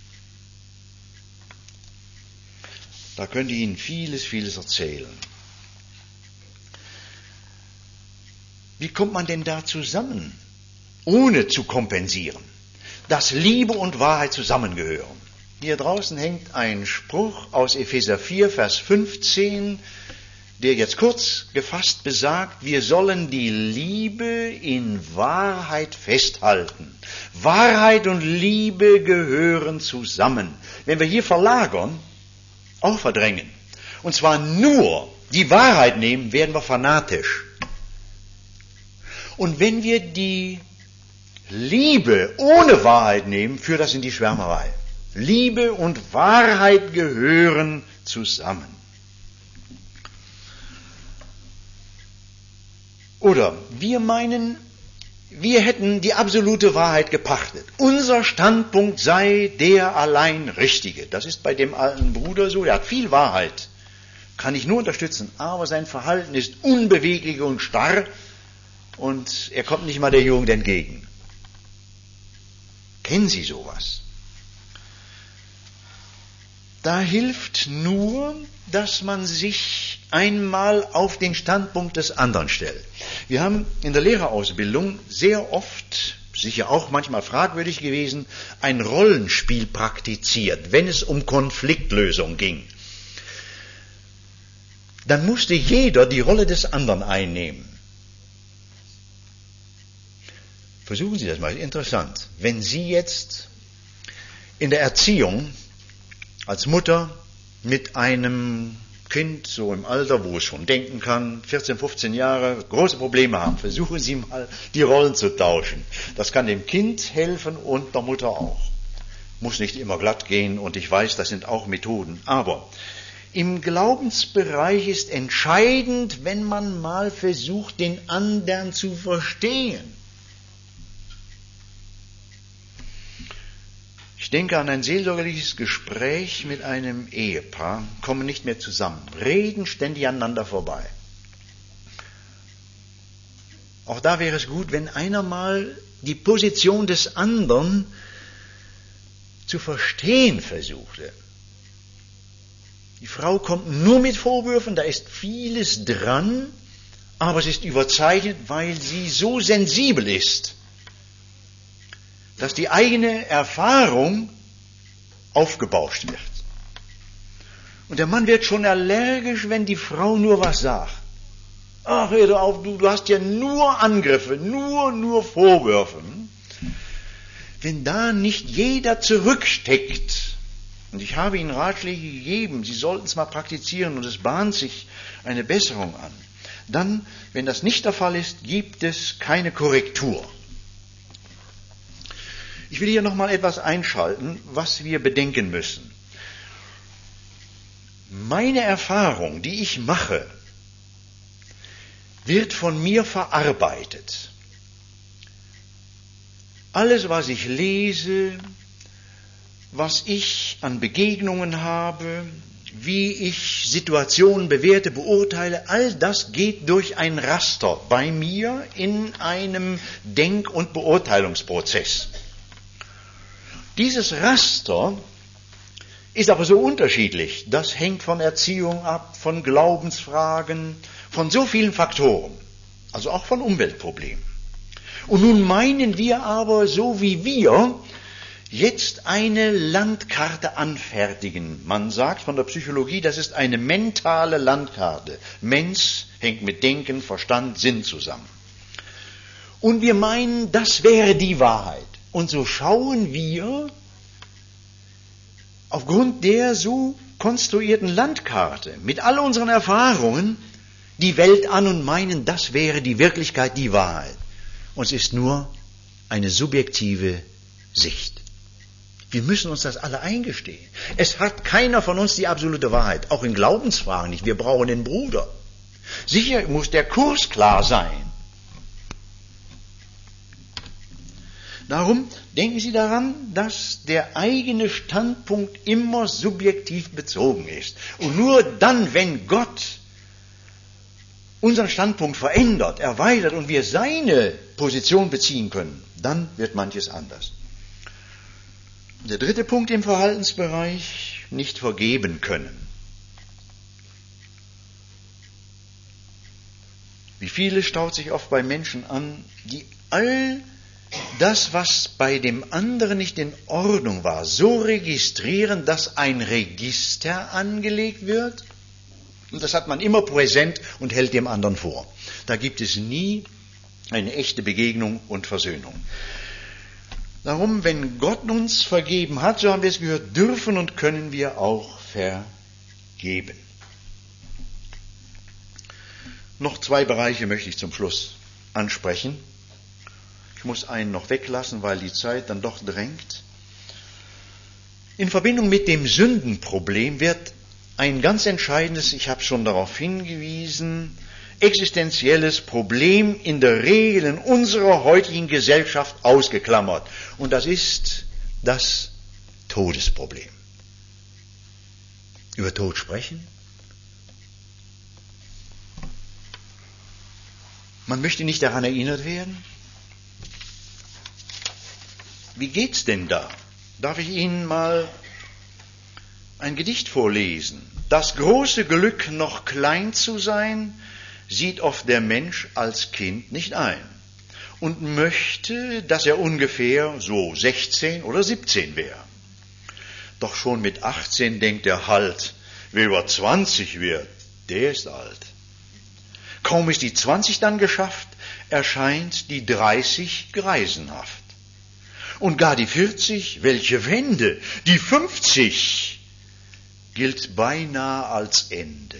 B: Da könnte ich Ihnen vieles erzählen. Wie kommt man denn da zusammen? ohne zu kompensieren, dass Liebe und Wahrheit zusammengehören. Hier draußen hängt ein Spruch aus Epheser 4, Vers 15, der jetzt kurz gefasst besagt, wir sollen die Liebe in Wahrheit festhalten. Wahrheit und Liebe gehören zusammen. Wenn wir hier verlagern, auch verdrängen, und zwar nur die Wahrheit nehmen, werden wir fanatisch. Und wenn wir die Liebe ohne Wahrheit nehmen, führt das in die Schwärmerei. Liebe und Wahrheit gehören zusammen. Oder wir meinen, wir hätten die absolute Wahrheit gepachtet. Unser Standpunkt sei der allein richtige. Das ist bei dem alten Bruder so, der hat viel Wahrheit. Kann ich nur unterstützen, aber sein Verhalten ist unbeweglich und starr und er kommt nicht mal der Jugend entgegen. Kennen Sie sowas? Da hilft nur, dass man sich einmal auf den Standpunkt des anderen stellt. Wir haben in der Lehrerausbildung sehr oft, sicher auch manchmal fragwürdig gewesen, ein Rollenspiel praktiziert, wenn es um Konfliktlösung ging. Dann musste jeder die Rolle des anderen einnehmen. Versuchen Sie das mal, interessant. Wenn Sie jetzt in der Erziehung als Mutter mit einem Kind, so im Alter, wo es schon denken kann, 14, 15 Jahre, große Probleme haben, versuchen Sie mal, die Rollen zu tauschen. Das kann dem Kind helfen und der Mutter auch. Muss nicht immer glatt gehen und ich weiß, das sind auch Methoden. Aber im Glaubensbereich ist entscheidend, wenn man mal versucht, den anderen zu verstehen. Ich denke an ein seelsorgerliches Gespräch mit einem Ehepaar, kommen nicht mehr zusammen, reden ständig aneinander vorbei. Auch da wäre es gut, wenn einer mal die Position des anderen zu verstehen versuchte. Die Frau kommt nur mit Vorwürfen, da ist vieles dran, aber es ist überzeichnet, weil sie so sensibel ist, dass die eigene Erfahrung aufgebauscht wird. Und der Mann wird schon allergisch, wenn die Frau nur was sagt. Ach, hör doch auf, du hast ja nur Angriffe, nur Vorwürfe. Wenn da nicht jeder zurücksteckt, und ich habe Ihnen Ratschläge gegeben, Sie sollten es mal praktizieren und es bahnt sich eine Besserung an, dann, wenn das nicht der Fall ist, gibt es keine Korrektur. Ich will hier nochmal etwas einschalten, was wir bedenken müssen. Meine Erfahrung, die ich mache, wird von mir verarbeitet. Alles, was ich lese, was ich an Begegnungen habe, wie ich Situationen bewerte, beurteile, all das geht durch ein Raster bei mir in einem Denk- und Beurteilungsprozess. Dieses Raster ist aber so unterschiedlich. Das hängt von Erziehung ab, von Glaubensfragen, von so vielen Faktoren, also auch von Umweltproblemen. Und nun meinen wir aber, so wie wir jetzt eine Landkarte anfertigen. Man sagt von der Psychologie, das ist eine mentale Landkarte. Mensch hängt mit Denken, Verstand, Sinn zusammen. Und wir meinen, das wäre die Wahrheit. Und so schauen wir aufgrund der so konstruierten Landkarte mit all unseren Erfahrungen die Welt an und meinen, das wäre die Wirklichkeit, die Wahrheit. Und es ist nur eine subjektive Sicht. Wir müssen uns das alle eingestehen. Es hat keiner von uns die absolute Wahrheit, auch in Glaubensfragen nicht. Wir brauchen den Bruder. Sicher muss der Kurs klar sein. Darum denken Sie daran, dass der eigene Standpunkt immer subjektiv bezogen ist. Und nur dann, wenn Gott unseren Standpunkt verändert, erweitert und wir seine Position beziehen können, dann wird manches anders. Der dritte Punkt im Verhaltensbereich, nicht vergeben können. Wie viele staut sich oft bei Menschen an, die all das, was bei dem anderen nicht in Ordnung war, so registrieren, dass ein Register angelegt wird. Und das hat man immer präsent und hält dem anderen vor. Da gibt es nie eine echte Begegnung und Versöhnung. Darum, wenn Gott uns vergeben hat, so haben wir es gehört, dürfen und können wir auch vergeben. Noch 2 Bereiche möchte ich zum Schluss ansprechen. Ich muss einen noch weglassen, weil die Zeit dann doch drängt. In Verbindung mit dem Sündenproblem wird ein ganz entscheidendes, ich habe schon darauf hingewiesen, existenzielles Problem in der Regel in unserer heutigen Gesellschaft ausgeklammert. Und das ist das Todesproblem. Über Tod sprechen? Man möchte nicht daran erinnert werden. Wie geht's denn da? Darf ich Ihnen mal ein Gedicht vorlesen? Das große Glück, noch klein zu sein, sieht oft der Mensch als Kind nicht ein und möchte, dass er ungefähr so 16 oder 17 wäre. Doch schon mit 18 denkt er halt, wer über 20 wird, der ist alt. Kaum ist die 20 dann geschafft, erscheint die 30 greisenhaft. Und gar die 40, welche Wende, die 50 gilt beinahe als Ende.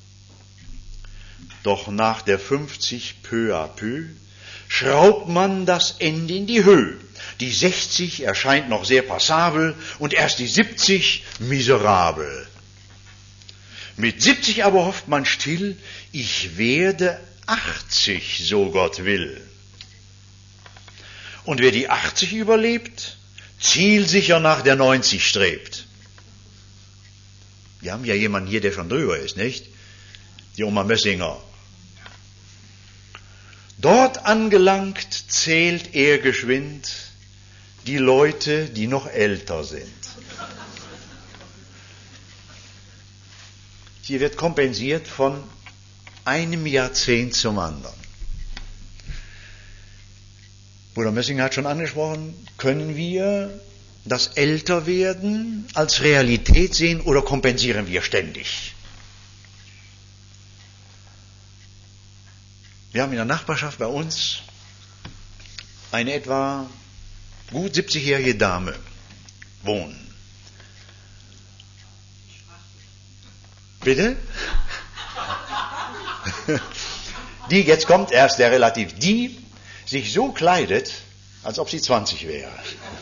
B: Doch nach der 50 peu à peu schraubt man das Ende in die Höhe. Die 60 erscheint noch sehr passabel und erst die 70 miserabel. Mit 70 aber hofft man still, ich werde 80, so Gott will. Und wer die 80 überlebt, zielsicher nach der 90 strebt. Wir haben ja jemanden hier, der schon drüber ist, nicht? Die Oma Mössinger. Dort angelangt zählt er geschwind die Leute, die noch älter sind. Hier wird kompensiert von einem Jahrzehnt zum anderen. Bruder Mössinger hat schon angesprochen, können wir das Älterwerden als Realität sehen oder kompensieren wir ständig? Wir haben in der Nachbarschaft bei uns eine etwa gut 70-jährige Dame wohnen. Bitte? Die, jetzt kommt erst der Relativ, die sich so kleidet, als ob sie 20 wäre.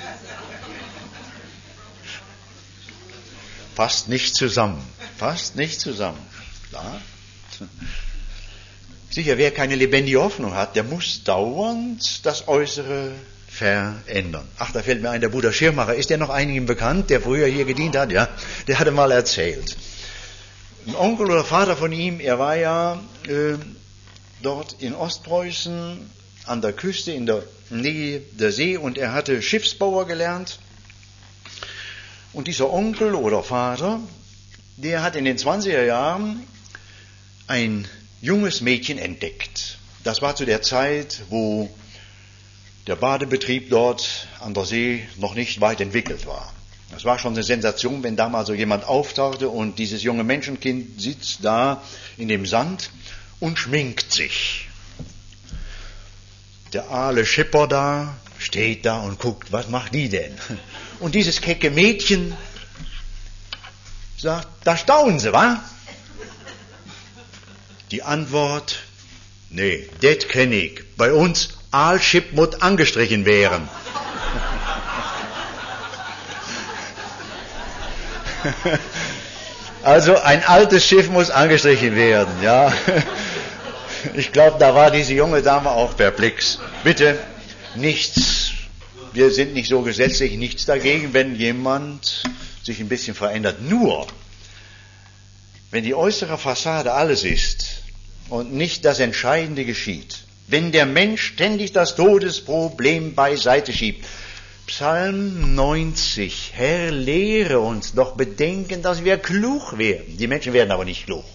B: Passt nicht zusammen. Passt nicht zusammen. Klar. Sicher, wer keine lebendige Hoffnung hat, der muss dauernd das Äußere verändern. Ach, da fällt mir ein, der Bruder Schirmacher, ist der noch einigen bekannt, der früher hier gedient hat? Ja, der hatte mal erzählt. Ein Onkel oder Vater von ihm, er war ja dort in Ostpreußen an der Küste in der Nähe der See und er hatte Schiffsbauer gelernt. Und dieser Onkel oder Vater, der hat in den 20er Jahren ein junges Mädchen entdeckt. Das war zu der Zeit, wo der Badebetrieb dort an der See noch nicht weit entwickelt war. Das war schon eine Sensation, wenn da mal so jemand auftauchte und dieses junge Menschenkind sitzt da in dem Sand und schminkt sich. Der aale Schipper da steht da und guckt, was macht die denn? Und dieses kecke Mädchen sagt, da staunen Sie, wa? Die Antwort, nee, das kenn ich. Bei uns Aalschip muss angestrichen werden. Also ein altes Schiff muss angestrichen werden, ja. Ich glaube, da war diese junge Dame auch perplex. Bitte, nichts, wir sind nicht so gesetzlich, nichts dagegen, wenn jemand sich ein bisschen verändert. Nur, wenn die äußere Fassade alles ist und nicht das Entscheidende geschieht, wenn der Mensch ständig das Todesproblem beiseite schiebt. Psalm 90, Herr, lehre uns doch bedenken, dass wir klug werden. Die Menschen werden aber nicht klug.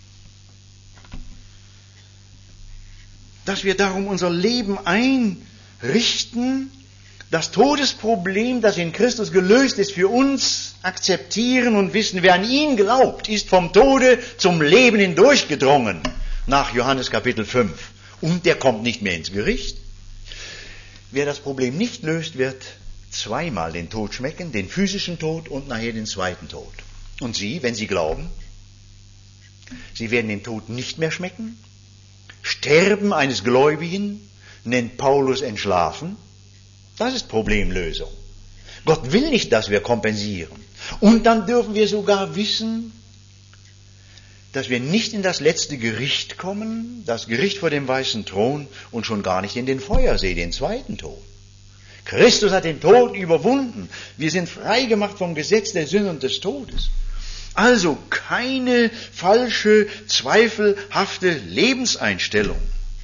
B: Dass wir darum unser Leben richten, das Todesproblem, das in Christus gelöst ist, für uns akzeptieren und wissen, wer an ihn glaubt, ist vom Tode zum Leben hindurchgedrungen, nach Johannes Kapitel 5. Und der kommt nicht mehr ins Gericht. Wer das Problem nicht löst, wird zweimal den Tod schmecken, den physischen Tod und nachher den zweiten Tod. Und Sie, wenn Sie glauben, Sie werden den Tod nicht mehr schmecken. Sterben eines Gläubigen nennt Paulus entschlafen. Das ist Problemlösung. Gott will nicht, dass wir kompensieren. Und dann dürfen wir sogar wissen, dass wir nicht in das letzte Gericht kommen, das Gericht vor dem weißen Thron, und schon gar nicht in den Feuersee, den zweiten Tod. Christus hat den Tod überwunden. Wir sind freigemacht vom Gesetz der Sünde und des Todes. Also keine falsche, zweifelhafte Lebenseinstellung.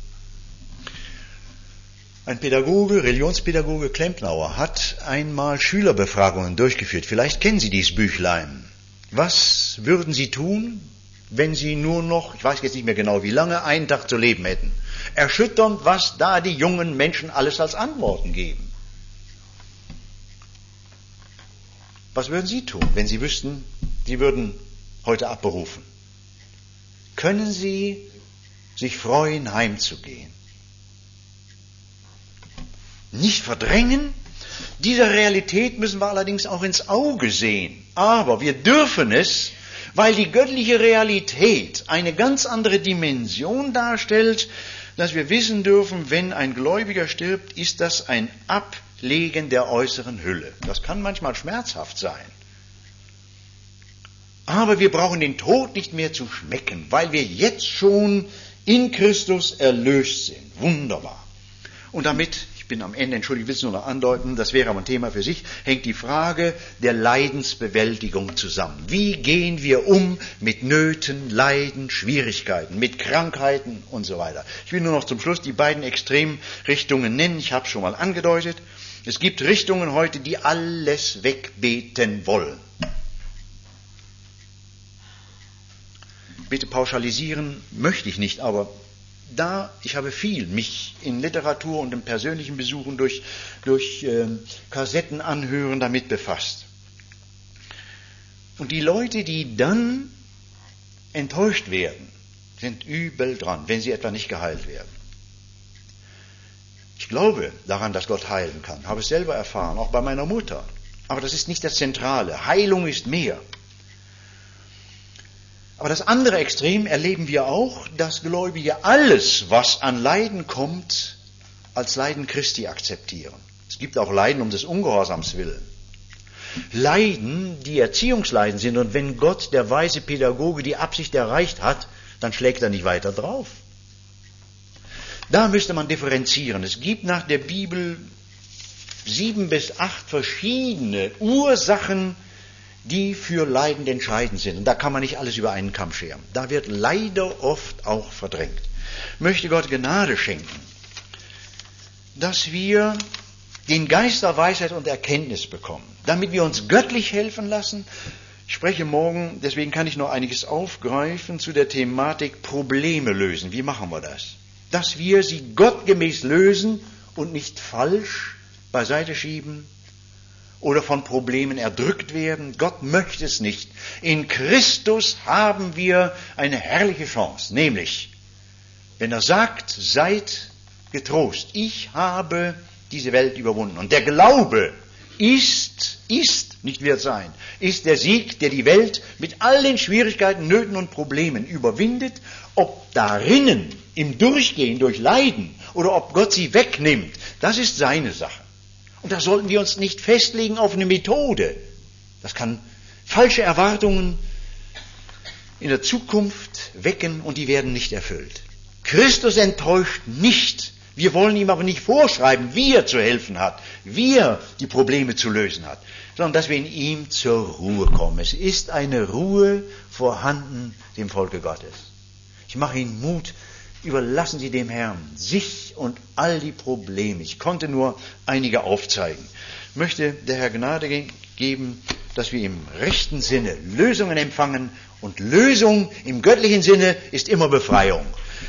B: Ein Pädagoge, Religionspädagoge Klempnauer, hat einmal Schülerbefragungen durchgeführt. Vielleicht kennen Sie dieses Büchlein. Was würden Sie tun, wenn Sie nur noch, ich weiß jetzt nicht mehr genau wie lange, einen Tag zu leben hätten? Erschütternd, was da die jungen Menschen alles als Antworten geben. Was würden Sie tun, wenn Sie wüssten, Sie würden heute abberufen? Können Sie sich freuen, heimzugehen? Nicht verdrängen. Dieser Realität müssen wir allerdings auch ins Auge sehen. Aber wir dürfen es, weil die göttliche Realität eine ganz andere Dimension darstellt, dass wir wissen dürfen, wenn ein Gläubiger stirbt, ist das ein Ablegen der äußeren Hülle. Das kann manchmal schmerzhaft sein. Aber wir brauchen den Tod nicht mehr zu schmecken, weil wir jetzt schon in Christus erlöst sind. Wunderbar. Und damit, ich bin am Ende, entschuldige, ich will es nur noch andeuten, das wäre aber ein Thema für sich, hängt die Frage der Leidensbewältigung zusammen. Wie gehen wir um mit Nöten, Leiden, Schwierigkeiten, mit Krankheiten und so weiter. Ich will nur noch zum Schluss die beiden Extremrichtungen nennen, ich habe es schon mal angedeutet. Es gibt Richtungen heute, die alles wegbeten wollen. Bitte pauschalisieren möchte ich nicht, aber ich habe viel mich in Literatur und in persönlichen Besuchen durch Kassetten anhören damit befasst. Und die Leute, die dann enttäuscht werden, sind übel dran, wenn sie etwa nicht geheilt werden. Ich glaube daran, dass Gott heilen kann, habe es selber erfahren, auch bei meiner Mutter. Aber das ist nicht das Zentrale. Heilung ist mehr. Aber das andere Extrem erleben wir auch, dass Gläubige alles, was an Leiden kommt, als Leiden Christi akzeptieren. Es gibt auch Leiden um des Ungehorsams willen. Leiden, die Erziehungsleiden sind, und wenn Gott, der weise Pädagoge, die Absicht erreicht hat, dann schlägt er nicht weiter drauf. Da müsste man differenzieren. Es gibt nach der Bibel 7 bis 8 verschiedene Ursachen, die für Leiden entscheidend sind. Und da kann man nicht alles über einen Kamm scheren. Da wird leider oft auch verdrängt. Möchte Gott Gnade schenken, dass wir den Geist der Weisheit und Erkenntnis bekommen, damit wir uns göttlich helfen lassen. Ich spreche morgen, deswegen kann ich noch einiges aufgreifen zu der Thematik Probleme lösen. Wie machen wir das? Dass wir sie gottgemäß lösen und nicht falsch beiseite schieben oder von Problemen erdrückt werden. Gott möchte es nicht. In Christus haben wir eine herrliche Chance, nämlich, wenn er sagt, seid getrost, ich habe diese Welt überwunden. Und der Glaube ist, nicht wird sein, ist der Sieg, der die Welt mit all den Schwierigkeiten, Nöten und Problemen überwindet, ob darinnen, im Durchgehen, durch Leiden, oder ob Gott sie wegnimmt, das ist seine Sache. Und da sollten wir uns nicht festlegen auf eine Methode. Das kann falsche Erwartungen in der Zukunft wecken und die werden nicht erfüllt. Christus enttäuscht nicht. Wir wollen ihm aber nicht vorschreiben, wie er zu helfen hat, wie er die Probleme zu lösen hat, sondern dass wir in ihm zur Ruhe kommen. Es ist eine Ruhe vorhanden dem Volke Gottes. Ich mache Ihnen Mut, überlassen Sie dem Herrn sich und all die Probleme. Ich konnte nur einige aufzeigen. Möchte der Herr Gnade geben, dass wir im rechten Sinne Lösungen empfangen, und Lösung im göttlichen Sinne ist immer Befreiung.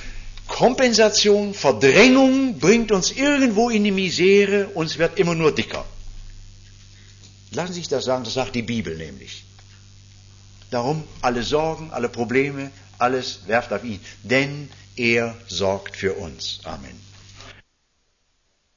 B: Kompensation, Verdrängung bringt uns irgendwo in die Misere, uns wird immer nur dicker. Lassen Sie sich das sagen, das sagt die Bibel nämlich. Darum alle Sorgen, alle Probleme, alles werft auf ihn, denn er sorgt für uns. Amen.